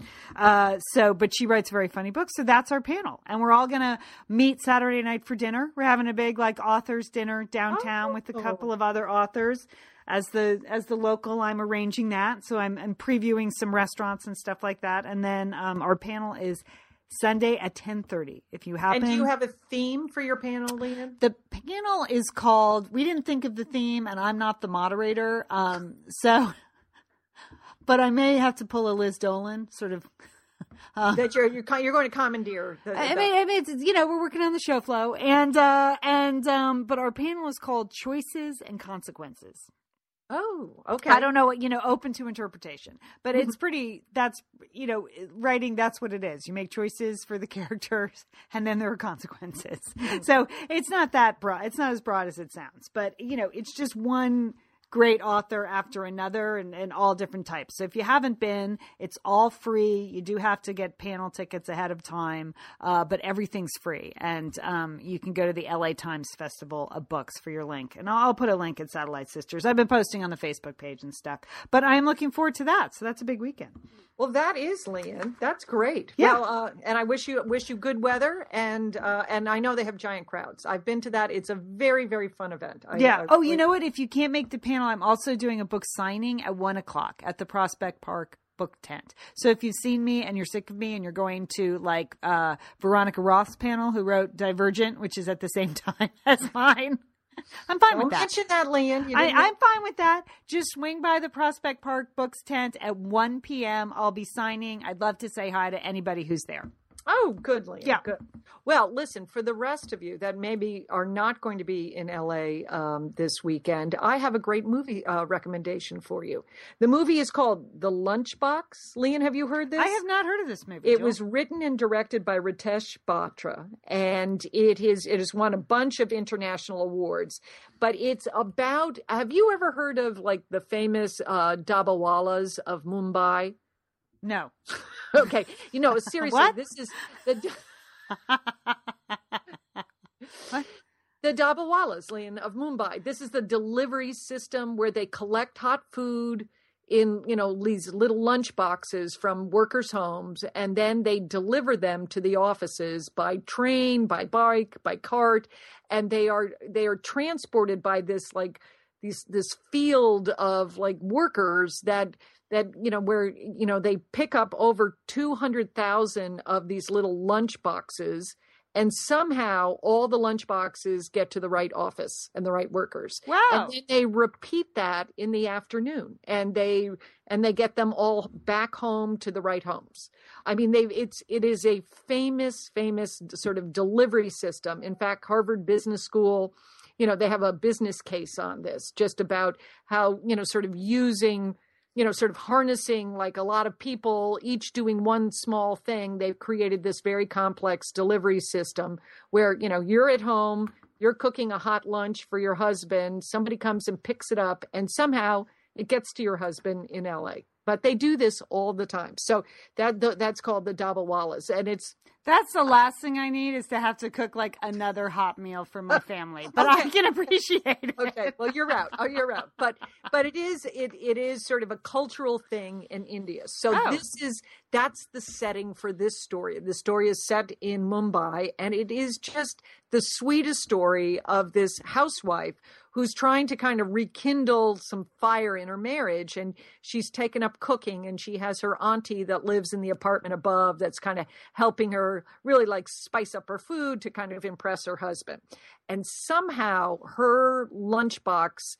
but she writes very funny books. So that's our panel. And we're all going to meet Saturday night for dinner. We're having a big like authors dinner downtown with a couple of other authors. As the local, I'm arranging that. So I'm previewing some restaurants and stuff like that. And then our panel is Sunday at 10:30. If you happen. And do you have a theme for your panel, Leanne? The panel is called, we didn't think of the theme and I'm not the moderator. But I may have to pull a Liz Dolan sort of. That you're going to commandeer. I mean, it's, we're working on the show flow, but our panel is called Choices and Consequences. Oh, okay. I don't know what, open to interpretation, but it's pretty. That's writing. That's what it is. You make choices for the characters, and then there are consequences. So it's not that broad. It's not as broad as it sounds, but it's just one great author after another and all different types. So if you haven't been, it's all free. You do have to get panel tickets ahead of time, but everything's free. And you can go to the LA Times Festival of Books for your link. And I'll put a link at Satellite Sisters. I've been posting on the Facebook page and stuff. But I'm looking forward to that. So that's a big weekend. Well, that is, Leanne. That's great. Yeah. Well, and I wish you good weather. And I know they have giant crowds. I've been to that. It's a very, very fun event. You know what? If you can't make the panel, I'm also doing a book signing at 1:00 at the Prospect Park book tent. So if you've seen me and you're sick of me and you're going to like Veronica Roth's panel, who wrote Divergent, which is at the same time as mine, I'm fine with that. Don't mention that, Lian. I'm fine with that. Just swing by the Prospect Park Books tent at 1 p.m. I'll be signing. I'd love to say hi to anybody who's there. Oh, good, Lian. Yeah. Good. Well, listen, for the rest of you that maybe are not going to be in LA this weekend, I have a great movie recommendation for you. The movie is called The Lunchbox. Lian, have you heard this? I have not heard of this movie. It was written and directed by Ritesh Batra, and it has won a bunch of international awards. But it's about, have you ever heard of like the famous Dabbawalas of Mumbai? No. Okay. Seriously, What? This is the What? The Dabbawalas, Lian, of Mumbai. This is the delivery system where they collect hot food in, these little lunch boxes from workers' homes, and then they deliver them to the offices by train, by bike, by cart, and they are transported by this this field of like workers that where they pick up over 200,000 of these little lunch boxes, and somehow all the lunch boxes get to the right office and the right workers. Wow. And then they repeat that in the afternoon, and they get them all back home to the right homes. I mean, it is a famous sort of delivery system. In fact, Harvard Business School, they have a business case on this, just about how, sort of using, sort of harnessing like a lot of people, each doing one small thing. They've created this very complex delivery system where, you're at home, you're cooking a hot lunch for your husband, somebody comes and picks it up, and somehow it gets to your husband in LA. But they do this all the time. So that's called the Dabbawalas. And that's the last thing I need, is to have to cook like another hot meal for my family. But okay. I can appreciate it. Okay, well, you're out. Oh, you're out. But it is sort of a cultural thing in India. So that's the setting for this story. The story is set in Mumbai, and it is just the sweetest story of this housewife who's trying to kind of rekindle some fire in her marriage. And she's taken up cooking, and she has her auntie that lives in the apartment above that's kind of helping her really like spice up her food to kind of impress her husband. And somehow her lunchbox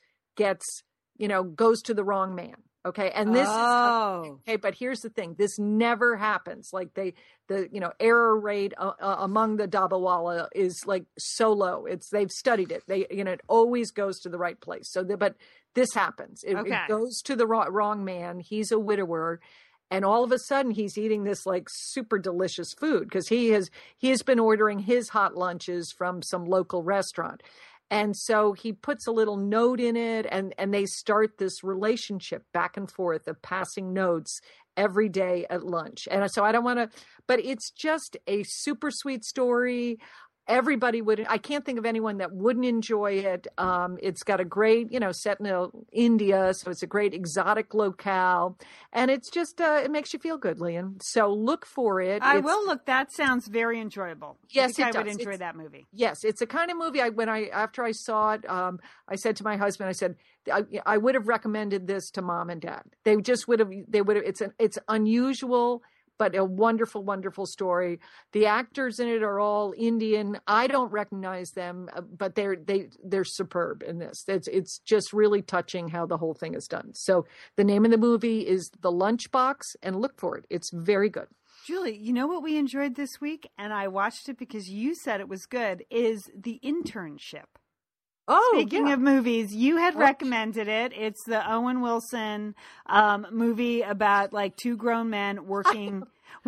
goes to the wrong man. Okay. And this is okay. But here's the thing. This never happens. Like the error rate among the Dabbawala is like so low. They've studied it. It always goes to the right place. but this happens. It goes to the wrong man. He's a widower. And all of a sudden he's eating this like super delicious food because he has been ordering his hot lunches from some local restaurant. And so he puts a little note in it, and they start this relationship back and forth of passing notes every day at lunch. And so I don't want to, but it's just a super sweet story. Everybody I can't think of anyone that wouldn't enjoy it. It's got a great, set in India. So it's a great exotic locale, and it's just, it makes you feel good, Lian. So look for it. I will look. That sounds very enjoyable. Yes, I would enjoy that movie. Yes. It's a kind of movie after I saw it, I said to my husband, I said, I would have recommended this to mom and dad. They would have, it's unusual, but a wonderful, wonderful story. The actors in it are all Indian. I don't recognize them, but they're superb in this. It's just really touching how the whole thing is done. So the name of the movie is The Lunchbox, and look for it. It's very good. Julie, you know what we enjoyed this week, and I watched it because you said it was good, is The Internship. Oh, Speaking of movies, you had recommended it. It's the Owen Wilson movie about like two grown men working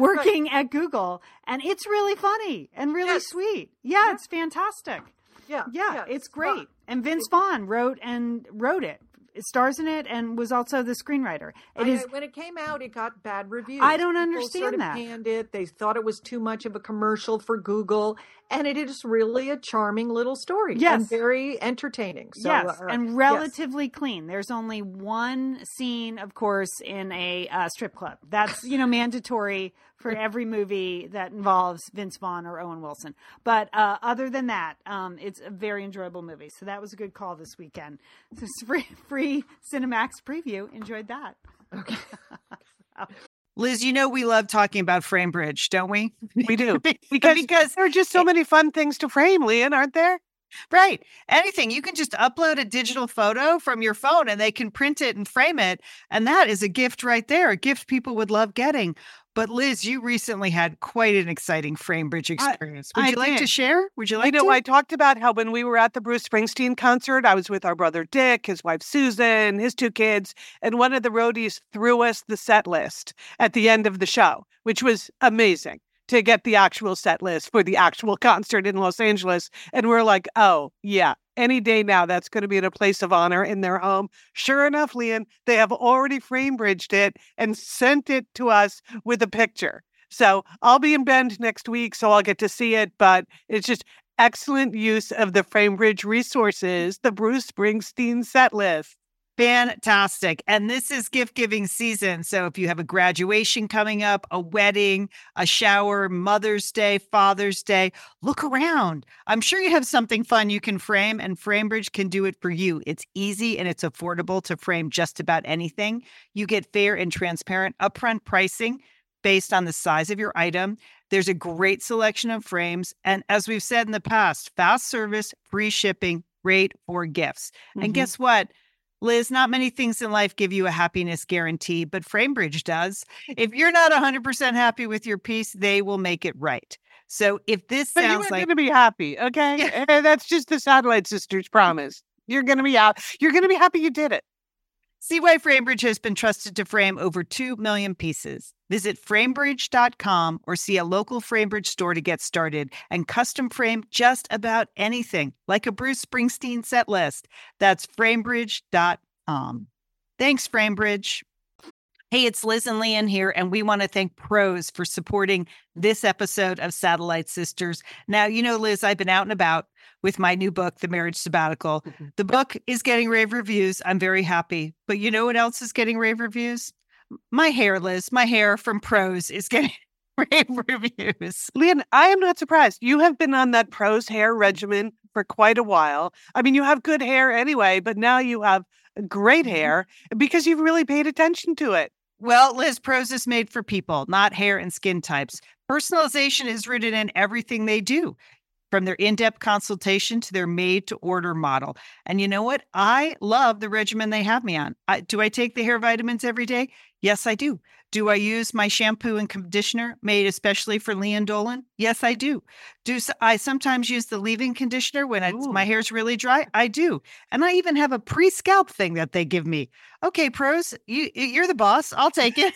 at Google, and it's really funny and really sweet. Yeah, it's fantastic. Yeah, it's great. Fun. And Vince Vaughn wrote it. It stars in it and was also the screenwriter. When it came out, it got bad reviews. I don't understand that. People sort of panned it. They thought it was too much of a commercial for Google, and it is really a charming little story. Yes, and very entertaining. So, yes, and relatively clean. There's only one scene, of course, in a strip club. That's mandatory for every movie that involves Vince Vaughn or Owen Wilson. But other than that, it's a very enjoyable movie. So that was a good call this weekend. So free Cinemax preview. Enjoyed that. Okay. Liz, you know we love talking about FrameBridge, don't we? We do. Because there are just so many fun things to frame, Lian, aren't there? Right. Anything. You can just upload a digital photo from your phone and they can print it and frame it. And that is a gift right there, a gift people would love getting. But Liz, you recently had quite an exciting FrameBridge experience. Would you like to share? Would you like to? I talked about how when we were at the Bruce Springsteen concert, I was with our brother Dick, his wife Susan, his 2 kids, and one of the roadies threw us the set list at the end of the show, which was amazing to get the actual set list for the actual concert in Los Angeles. And we're like, oh, yeah. Any day now, that's going to be in a place of honor in their home. Sure enough, Lian, they have already FrameBridged it and sent it to us with a picture. So I'll be in Bend next week, so I'll get to see it. But it's just excellent use of the FrameBridge resources, the Bruce Springsteen set list. Fantastic. And this is gift giving season. So if you have a graduation coming up, a wedding, a shower, Mother's Day, Father's Day, look around. I'm sure you have something fun you can frame, and FrameBridge can do it for you. It's easy and it's affordable to frame just about anything. You get fair and transparent upfront pricing based on the size of your item. There's a great selection of frames. And as we've said in the past, fast service, free shipping, great for gifts. And guess what? Liz, not many things in life give you a happiness guarantee, but FrameBridge does. If you're not 100% happy with your piece, they will make it right. So if this sounds like... You're going to be happy, okay? That's just the Satellite Sisters promise. You're going to be out. You're going to be happy you did it. See why FrameBridge has been trusted to frame over 2 million pieces. Visit framebridge.com or see a local FrameBridge store to get started and custom frame just about anything, like a Bruce Springsteen set list. That's framebridge.com. Thanks, FrameBridge. Hey, it's Liz and Lian here, and we want to thank Prose for supporting this episode of Satellite Sisters. Now, you know, Liz, I've been out and about with my new book, The Marriage Sabbatical. The book is getting rave reviews. I'm very happy. But you know what else is getting rave reviews? My hair, Liz. My hair from Prose is getting rave reviews. Lian, I am not surprised. You have been on that Prose hair regimen for quite a while. I mean, you have good hair anyway, but now you have great hair because you've really paid attention to it. Well, Liz, Prose is made for people, not hair and skin types. Personalization is written in everything they do, from their in-depth consultation to their made-to-order model. And you know what? I love the regimen they have me on. Do I take the hair vitamins every day? Yes, I do. Do I use my shampoo and conditioner made especially for Lian Dolan? Yes, I do. Do I sometimes use the leave-in conditioner when my hair's really dry? I do. And I even have a pre-scalp thing that they give me. Okay, Prose, you're the boss. I'll take it.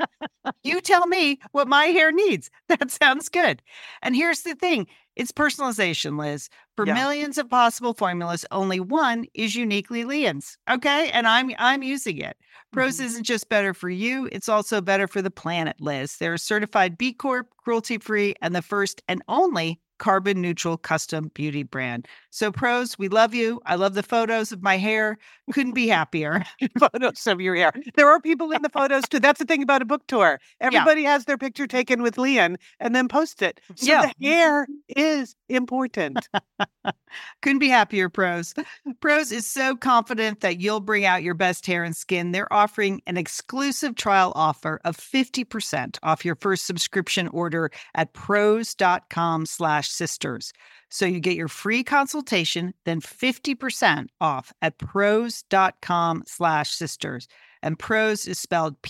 You tell me what my hair needs. That sounds good. And here's the thing. It's personalization, Liz. For millions of possible formulas, only one is uniquely Lian's. Okay? And I'm using it. Prose isn't just better for you, it's also better for the planet, Liz. They're a certified B Corp, cruelty-free, and the first and only carbon neutral custom beauty brand. So Prose, we love you. I love the photos of my hair. Couldn't be happier. Photos of your hair. There are people in the photos too. That's the thing about a book tour. Everybody has their picture taken with Lian and then post it. So the hair is important. Couldn't be happier, Prose. Prose is so confident that you'll bring out your best hair and skin. They're offering an exclusive trial offer of 50% off your first subscription order at prose.com/sisters. So you get your free consultation, then 50% off at prose.com/sisters. And Prose is spelled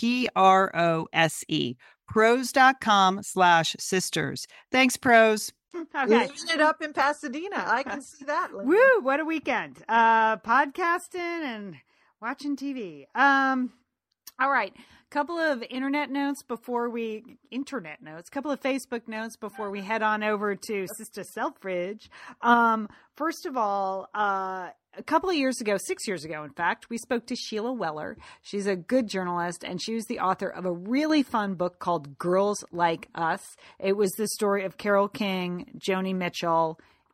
Prose. Prose.com/sisters. Thanks, Prose. Okay. Living it up in Pasadena. I can see that. Woo, what a weekend. Podcasting and watching TV. All right. Couple of couple of Facebook notes before we head on over to Sister Selfridge. First of all, a couple of years ago, 6 years ago, in fact, we spoke to Sheila Weller. She's a good journalist, and she was the author of a really fun book called Girls Like Us. It was the story of Carole King, Joni Mitchell,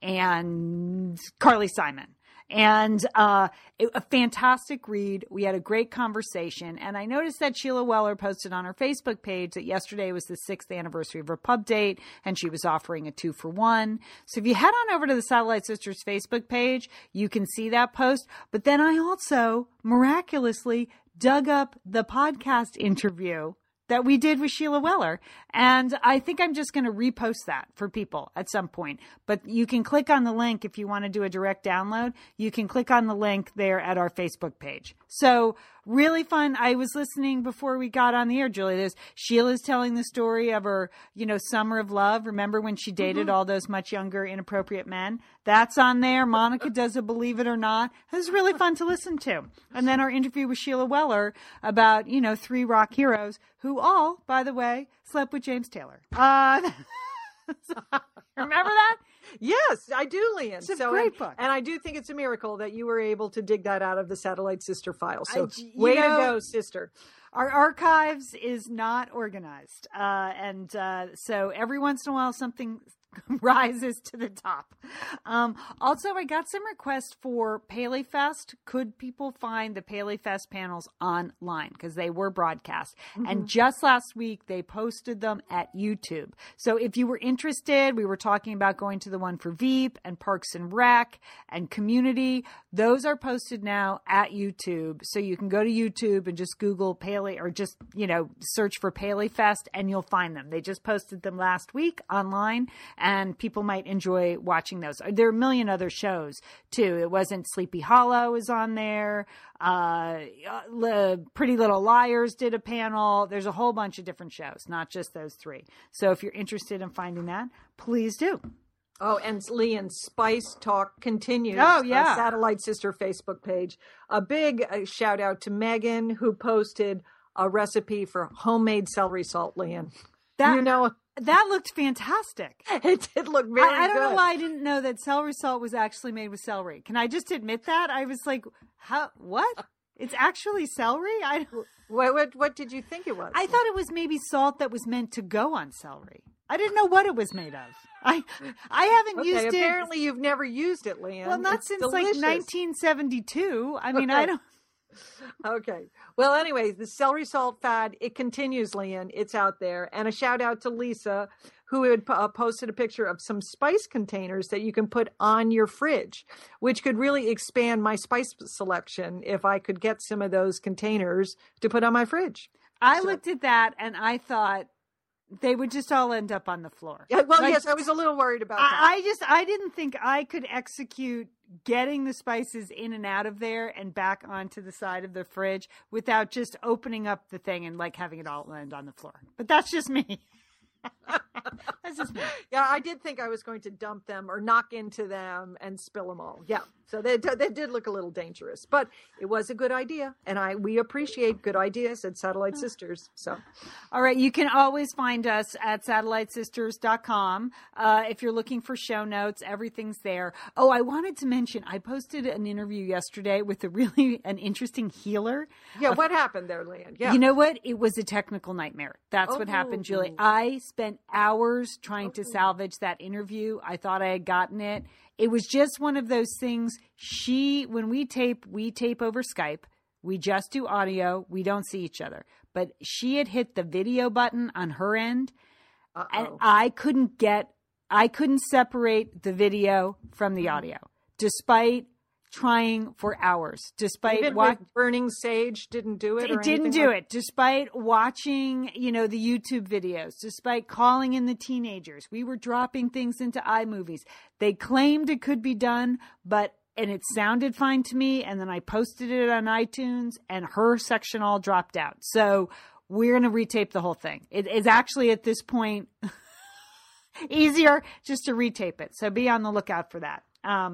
and Carly Simon. And a fantastic read. We had a great conversation. And I noticed that Sheila Weller posted on her Facebook page that yesterday was the 6th anniversary of her pub date, and she was offering a 2-for-1. So if you head on over to the Satellite Sisters Facebook page, you can see that post. But then I also miraculously dug up the podcast interview that we did with Sheila Weller. And I think I'm just going to repost that for people at some point. But you can click on the link if you want to do a direct download. You can click on the link there at our Facebook page. So really fun. I was listening before we got on the air, Julie. Sheila's telling the story of her, summer of love. Remember when she dated all those much younger, inappropriate men? That's on there. Monica does a Believe It or Not. It was really fun to listen to. And then our interview with Sheila Weller about, 3 rock heroes who all, by the way, slept with James Taylor. Remember that? Yes, I do, Lian. It's a great book. And I do think it's a miracle that you were able to dig that out of the Satellite Sister file. So way to go, sister. Our archives is not organized. So every once in a while something rises to the top. Also, I got some requests for Paley Fest. Could people find the Paley Fest panels online? Because they were broadcast. And just last week, they posted them at YouTube. So if you were interested, we were talking about going to the one for Veep and Parks and Rec and Community. Those are posted now at YouTube. So you can go to YouTube and just Google Paley or just, search for Paley Fest and you'll find them. They just posted them last week online. And people might enjoy watching those. There are a million other shows, too. It wasn't Sleepy Hollow is on there. Pretty Little Liars did a panel. There's a whole bunch of different shows, not just those 3. So if you're interested in finding that, please do. Oh, and Lian, Spice Talk continues. Oh, yeah. Satellite Sister Facebook page. A big shout out to Megan, who posted a recipe for homemade celery salt, Lian. That looked fantastic. It did look very good. I don't know why I didn't know that celery salt was actually made with celery. Can I just admit that? I was like, how? What? It's actually celery? What did you think it was? I thought it was maybe salt that was meant to go on celery. I didn't know what it was made of. I haven't used it. Apparently you've never used it, Lian. Well, not since delicious. 1972. I mean, I don't. Okay. Well, anyway, the celery salt fad, it continues, Lian. It's out there. And a shout out to Lisa, who had posted a picture of some spice containers that you can put on your fridge, which could really expand my spice selection if I could get some of those containers to put on my fridge. I looked at that and I thought they would just all end up on the floor. Yeah, well, yes, I was a little worried about that. I didn't think I could execute getting the spices in and out of there and back onto the side of the fridge without just opening up the thing and having it all land on the floor. But that's just me. That's just me. Yeah, I did think I was going to dump them or knock into them and spill them all. Yeah, so they did look a little dangerous, but it was a good idea, and we appreciate good ideas at Satellite Sisters. So, all right, you can always find us at satellitesisters.com. If you're looking for show notes, everything's there. Oh, I wanted to mention, I posted an interview yesterday with an interesting healer. Yeah, what happened there, Lian? Yeah, you know what? It was a technical nightmare. That's what happened, Julie. I spent hours trying to salvage that interview. I thought I had gotten it. It was just one of those things. When we tape over Skype. We just do audio. We don't see each other. But she had hit the video button on her end. And I couldn't separate the video from the audio, despite trying for hours, despite even with Burning Sage didn't do it. It didn't do it, despite watching, the YouTube videos, despite calling in the teenagers. We were dropping things into iMovies. They claimed it could be done, and it sounded fine to me. And then I posted it on iTunes, and her section all dropped out. So we're going to retape the whole thing. It is actually at this point easier just to retape it. So be on the lookout for that.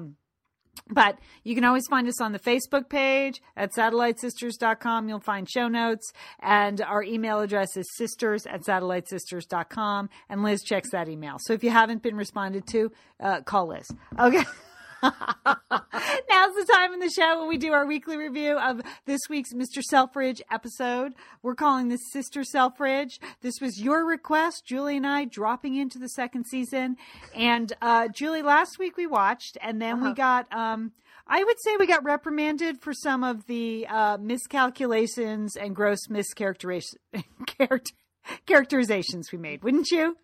But you can always find us on the Facebook page at satellitesisters.com. You'll find show notes, and our email address is sisters@satellitesisters.com. And Liz checks that email. So if you haven't been responded to, call Liz. Okay. Now's the time in the show when we do our weekly review of this week's Mr. Selfridge episode. We're calling this Sister Selfridge. This was your request, Julie and I dropping into the second season. And Julie, last week we watched, and then we got, I would say we got reprimanded for some of the miscalculations and gross characterizations we made, wouldn't you?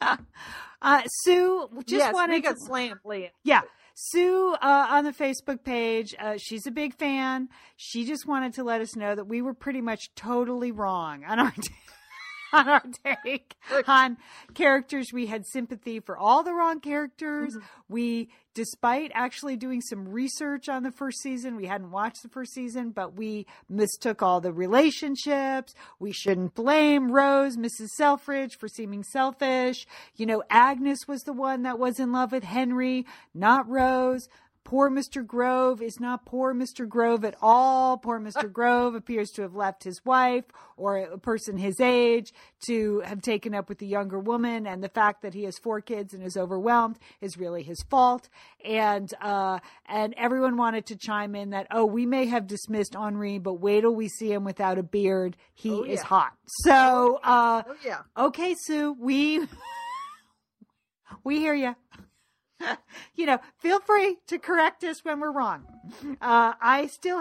Sue just wanted we got slammed. Yeah. Sue on the Facebook page, she's a big fan. She just wanted to let us know that we were pretty much totally wrong on our on our take on characters. We had sympathy for all the wrong characters. We, despite actually doing some research on the first season, we hadn't watched the first season, but we mistook all the relationships. We shouldn't blame Rose, Mrs. Selfridge, for seeming selfish. You know, Agnes was the one that was in love with Henry, not Rose. Poor Mr. Grove is not poor Mr. Grove at all. Poor Mr. Grove appears to have left his wife or a person his age to have taken up with the younger woman. And the fact that he has 4 kids and is overwhelmed is really his fault. And everyone wanted to chime in that, oh, we may have dismissed Henri, but wait till we see him without a beard. He is hot. So, okay, Sue, we hear you. You know, feel free to correct us when we're wrong. I still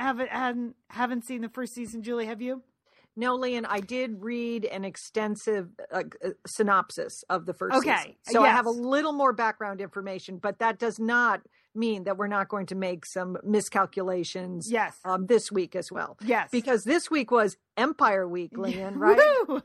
haven't seen the first season. Julie, have you? No, Lian, I did read an extensive synopsis of the first season. So I have a little more background information, but that does not mean that we're not going to make some miscalculations this week as well. Yes. Because this week was Empire Week, Lian, right?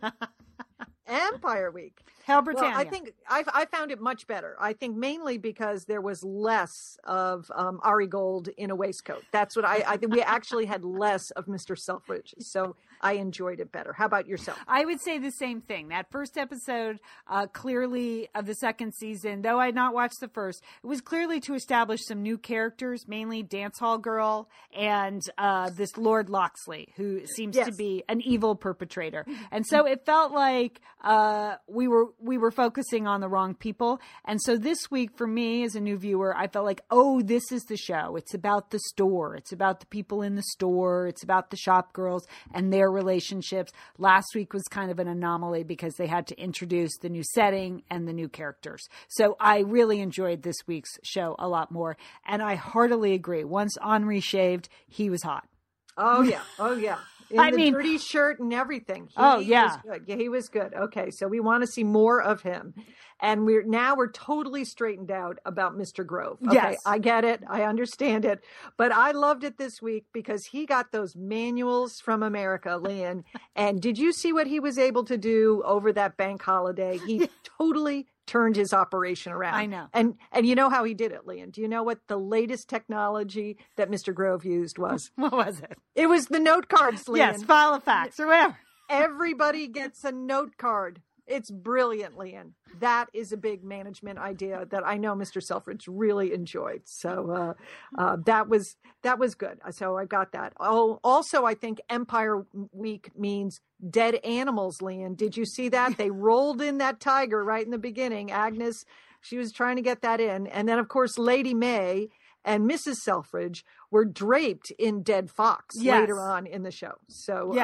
Empire Week. Hell Britannia. Well, I think I found it much better. I think mainly because there was less of Ari Gold in a waistcoat. That's what I think. We actually had less of Mr. Selfridge. So I enjoyed it better. How about yourself? I would say the same thing. That first episode, clearly of the second season, though I had not watched the first, it was clearly to establish some new characters, mainly Dance Hall Girl and this Lord Loxley, who seems to be an evil perpetrator. And so it felt like we were focusing on the wrong people. And so this week, for me as a new viewer, I felt like, oh, this is the show. It's about the store. It's about the people in the store. It's about the shop girls and their relationships. Last week was kind of an anomaly because they had to introduce the new setting and the new characters. So I really enjoyed this week's show a lot more. And I heartily agree. Once Henri shaved, he was hot. Oh, yeah. Oh, yeah. In the dirty shirt and everything. He was good. Yeah, he was good. Okay, so we want to see more of him. And we're totally straightened out about Mr. Grove. Okay, yes. I get it. I understand it. But I loved it this week because he got those manuals from America, Lian. And did you see what he was able to do over that bank holiday? He totally turned his operation around. I know. And you know how he did it, Lian. Do you know what the latest technology that Mr. Grove used was? What was it? It was the note cards, Lian. Yes, file a fax or whatever. Everybody gets a note card. It's brilliant, Lian. That is a big management idea that I know Mr. Selfridge really enjoyed. So that was good. So I got that. Oh, also, I think Empire Week means dead animals, Lian. Did you see that? They rolled in that tiger right in the beginning. Agnes, she was trying to get that in. And then, of course, Lady May and Mrs. Selfridge were draped in dead fox later on in the show. So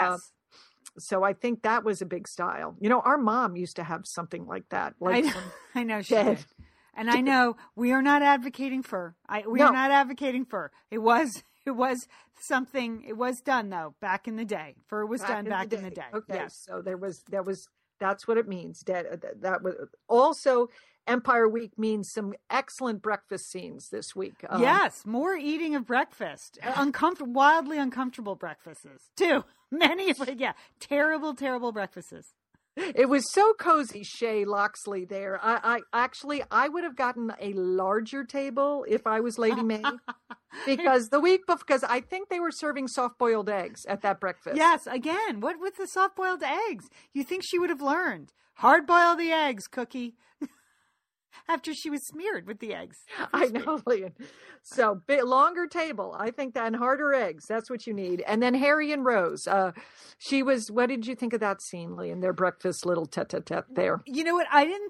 so I think that was a big style. You know, our mom used to have something like that. Like I know she did. And I know we are not advocating fur. We are not advocating fur. It was something. It was done though back in the day. Fur was done back in the day. Okay, yes. So there was. That's what it means. That was also. Empire Week means some excellent breakfast scenes this week. Yes, more eating of breakfast. Wildly uncomfortable breakfasts, too. Many, terrible, terrible breakfasts. It was so cozy, Shay Loxley there. I would have gotten a larger table if I was Lady May. Because because I think they were serving soft-boiled eggs at that breakfast. Yes, again, what with the soft-boiled eggs? You think she would have learned. Hard-boil the eggs, Cookie. After she was smeared with the eggs. I know, Lian. So longer table, I think, and harder eggs. That's what you need. And then Harry and Rose. What did you think of that scene, Lian? Their breakfast little tete-a-tete there. You know what?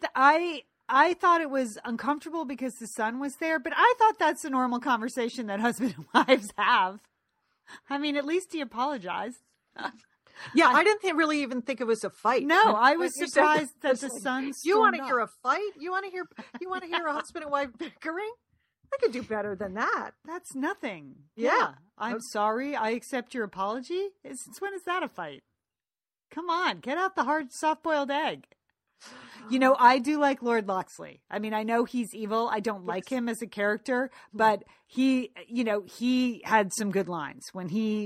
I thought it was uncomfortable because the son was there, but I thought that's a normal conversation that husband and wives have. I mean, at least he apologized. Yeah, I didn't really even think it was a fight. No, I was surprised that the son. You want to hear a fight? You want to hear a husband and wife bickering? I could do better than that. That's nothing. Yeah. I'm sorry. I accept your apology. Since when is that a fight? Come on, get out the hard soft-boiled egg. I do like Lord Loxley. I mean, I know he's evil. I don't like him as a character, but he had some good lines when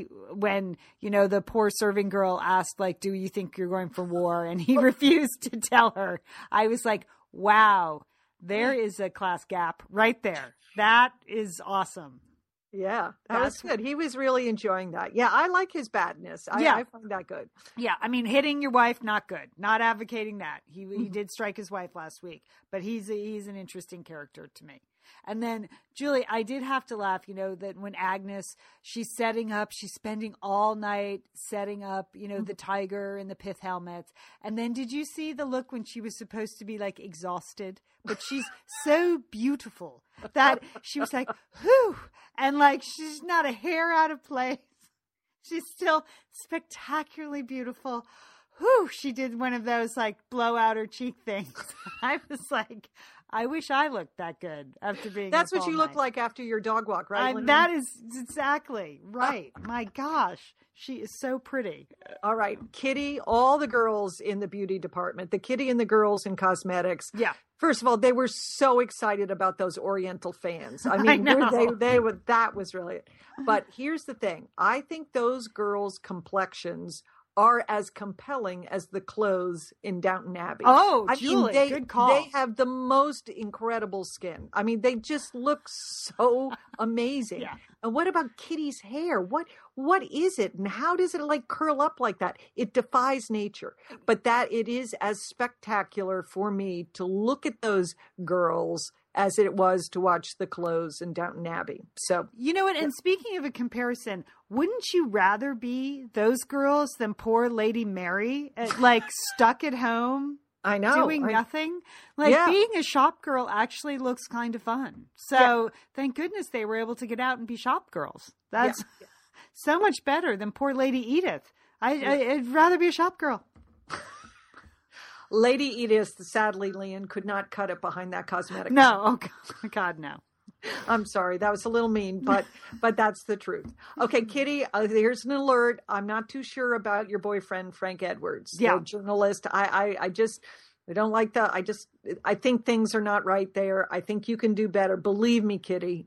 the poor serving girl asked, like, do you think you're going for war? And he refused to tell her. I was like, wow, there is a class gap right there. That is awesome. Yeah, that was good. He was really enjoying that. Yeah, I like his badness. I find that good. Yeah, I mean, hitting your wife, not good. Not advocating that. He did strike his wife last week, but he's an interesting character to me. And then, Julie, I did have to laugh, that when Agnes, she's spending all night setting up, the tiger and the pith helmets. And then did you see the look when she was supposed to be like exhausted? But she's so beautiful that she was like, whew. And like, she's not a hair out of place. She's still spectacularly beautiful. Whew. She did one of those like blow out her cheek things. I was like, I wish I looked that good after being. That's what you look like after your dog walk, right? That is exactly right. My gosh, she is so pretty. All right, Kitty, all the girls in the beauty department, the Kitty and the girls in cosmetics. Yeah. First of all, they were so excited about those Oriental fans. I mean, they were. That was really it. But here's the thing: I think those girls' complexions are as compelling as the clothes in Downton Abbey. Oh, Julie, good call. They have the most incredible skin. I mean, they just look so amazing. Yeah. And what about Kitty's hair? What is it? And how does it like curl up like that? It defies nature. But that it is as spectacular for me to look at those girls as it was to watch the clothes in Downton Abbey. So, you know what? And speaking of a comparison, wouldn't you rather be those girls than poor Lady Mary, like stuck at home? I know. Doing nothing? Like being a shop girl actually looks kind of fun. So thank goodness they were able to get out and be shop girls. That's so much better than poor Lady Edith. I'd rather be a shop girl. Lady Edith, sadly, Lian, could not cut it behind that cosmetic. No. Oh, God, no. I'm sorry. That was a little mean, but that's the truth. Okay, Kitty, here's an alert. I'm not too sure about your boyfriend, Frank Edwards, the journalist. I don't like that. I think things are not right there. I think you can do better. Believe me, Kitty,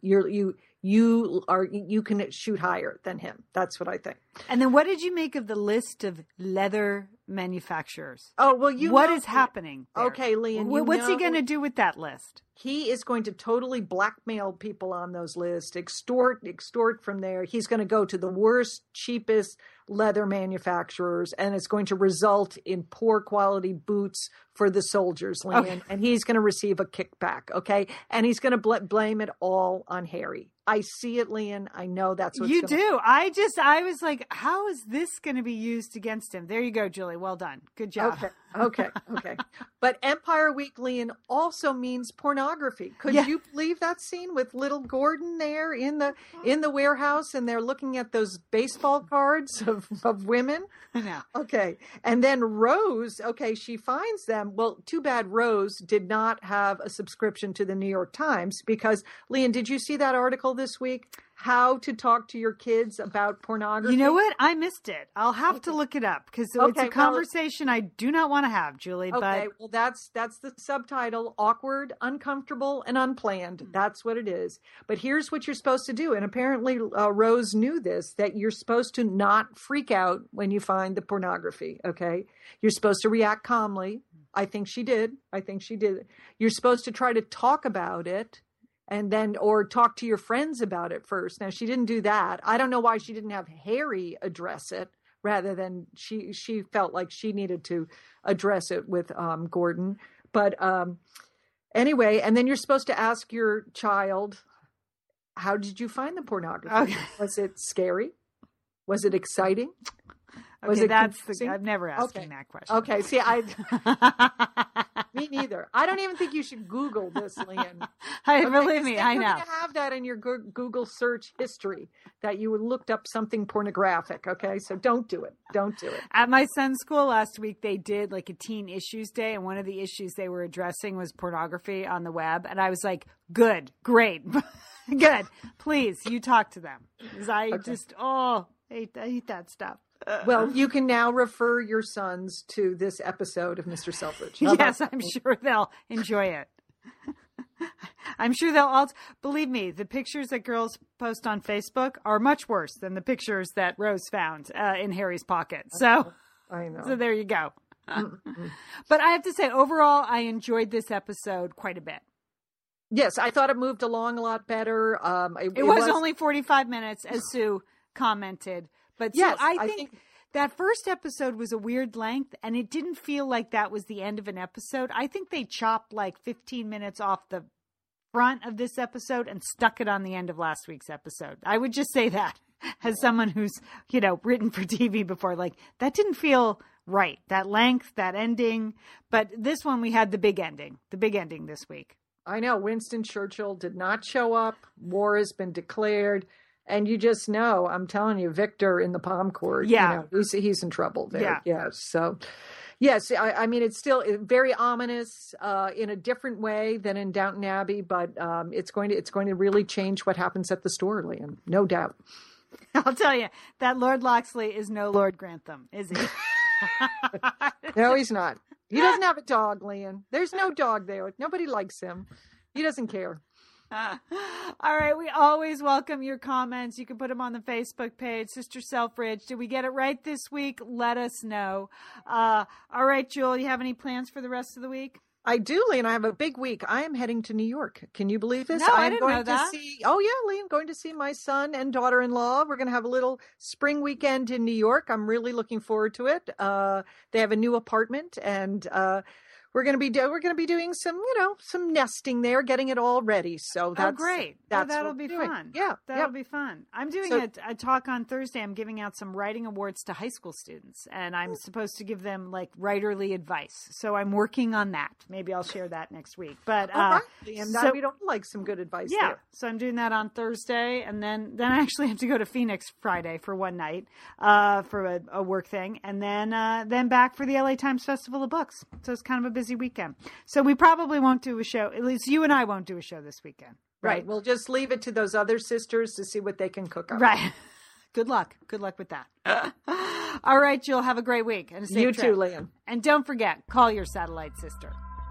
you can shoot higher than him. That's what I think. And then what did you make of the list of leather manufacturers? Oh, well, what is happening there? Okay, Lian. What's he going to do with that list? He is going to totally blackmail people on those lists, extort from there. He's going to go to the worst, cheapest leather manufacturers, and it's going to result in poor quality boots for the soldiers, Lian. Okay. And he's going to receive a kickback, okay? And he's going to blame it all on Harry. I see it, Lian. I know that's what you do. I was like, how is this going to be used against him? There you go, Julie. Well done. Good job. Okay. But Empire Week, Lian, also means pornography. Could you believe that scene with little Gordon there in the warehouse, and they're looking at those baseball cards of women? No. Okay. And then Rose, she finds them. Well, too bad Rose did not have a subscription to the New York Times because, Lian, did you see that article this week? How to talk to your kids about pornography? You know what? I missed it. I'll have to look it up because it's a conversation I do not want to have, Julie. Okay, well, that's the subtitle: awkward, uncomfortable, and unplanned. That's what it is. But here's what you're supposed to do. And apparently Rose knew this, that you're supposed to not freak out when you find the pornography, okay? You're supposed to react calmly. I think she did. You're supposed to try to talk about it. And then, or talk to your friends about it first. Now, she didn't do that. I don't know why she didn't have Harry address it rather than she felt like she needed to address it with Gordon. But anyway, and then you're supposed to ask your child, how did you find the pornography? Okay. Was it scary? Was it exciting? Was it confusing? I've never asked him that question. Okay, see, me neither. I don't even think you should Google this, Lian. Believe me, I know. You're going to have that in your Google search history, that you looked up something pornographic, okay? So don't do it. At my son's school last week, they did like a teen issues day, and one of the issues they were addressing was pornography on the web. And I was like, good, great, good. Please, you talk to them. Because I hate that stuff. Well, you can now refer your sons to this episode of Mr. Selfridge. Yes, I'm sure they'll enjoy it. I'm sure they'll all, believe me, the pictures that girls post on Facebook are much worse than the pictures that Rose found in Harry's pocket. So, I know. So there you go. But I have to say, overall, I enjoyed this episode quite a bit. Yes, I thought it moved along a lot better. It was only 45 minutes, as Sue commented. But yes, I think that first episode was a weird length, and it didn't feel like that was the end of an episode. I think they chopped like 15 minutes off the front of this episode and stuck it on the end of last week's episode. I would just say that as someone who's, written for TV before. Like, that didn't feel right. That length, that ending. But this one, we had the big ending this week. I know. Winston Churchill did not show up. War has been declared. And you just know, I'm telling you, Victor in the Palm Court, he's in trouble there. Yeah. Yes. So, yes, I mean, it's still very ominous in a different way than in Downton Abbey, but it's going to really change what happens at the store, Liam. No doubt. I'll tell you, that Lord Loxley is no Lord Grantham, is he? No, he's not. He doesn't have a dog, Liam. There's no dog there. Nobody likes him. He doesn't care. All right. We always welcome your comments. You can put them on the Facebook page, Sister Selfridge. Did we get it right this week? Let us know. All right, Jewel, you have any plans for the rest of the week? I do, Lee, and I have a big week. I am heading to New York. Can you believe this? No, I didn't know that. Oh, yeah, Lee, I'm going to see my son and daughter-in-law. We're going to have a little spring weekend in New York. I'm really looking forward to it. They have a new apartment, and we're going to be doing some, some nesting there, getting it all ready. So that's great. That'll be fun. Yeah, that'll be fun. I'm doing a talk on Thursday. I'm giving out some writing awards to high school students, and I'm supposed to give them like writerly advice. So I'm working on that. Maybe I'll share that next week. But we don't like some good advice. Yeah. There. So I'm doing that on Thursday, and then I actually have to go to Phoenix Friday for one night for a work thing, and then back for the LA Times Festival of Books. So it's kind of a busy weekend. So we probably won't do a show. At least you and I won't do a show this weekend. Right. We'll just leave it to those other sisters to see what they can cook up. Right. Good luck. Good luck with that. All right, Jill. Have a great week and a safe trip. You too, Liam. And don't forget, call your satellite sister.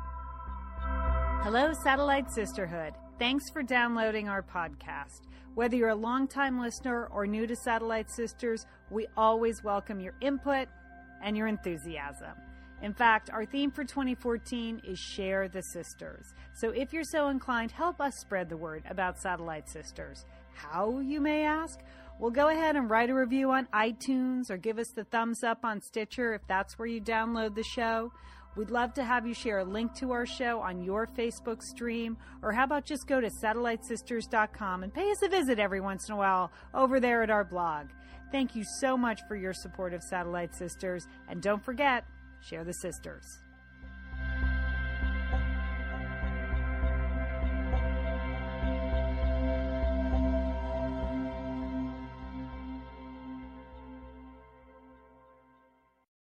Hello, Satellite Sisterhood. Thanks for downloading our podcast. Whether you're a longtime listener or new to Satellite Sisters, we always welcome your input and your enthusiasm. In fact, our theme for 2014 is Share the Sisters. So if you're so inclined, help us spread the word about Satellite Sisters. How, you may ask? Well, go ahead and write a review on iTunes or give us the thumbs up on Stitcher if that's where you download the show. We'd love to have you share a link to our show on your Facebook stream, or how about just go to SatelliteSisters.com and pay us a visit every once in a while over there at our blog. Thank you so much for your support of Satellite Sisters, and don't forget, share the sisters.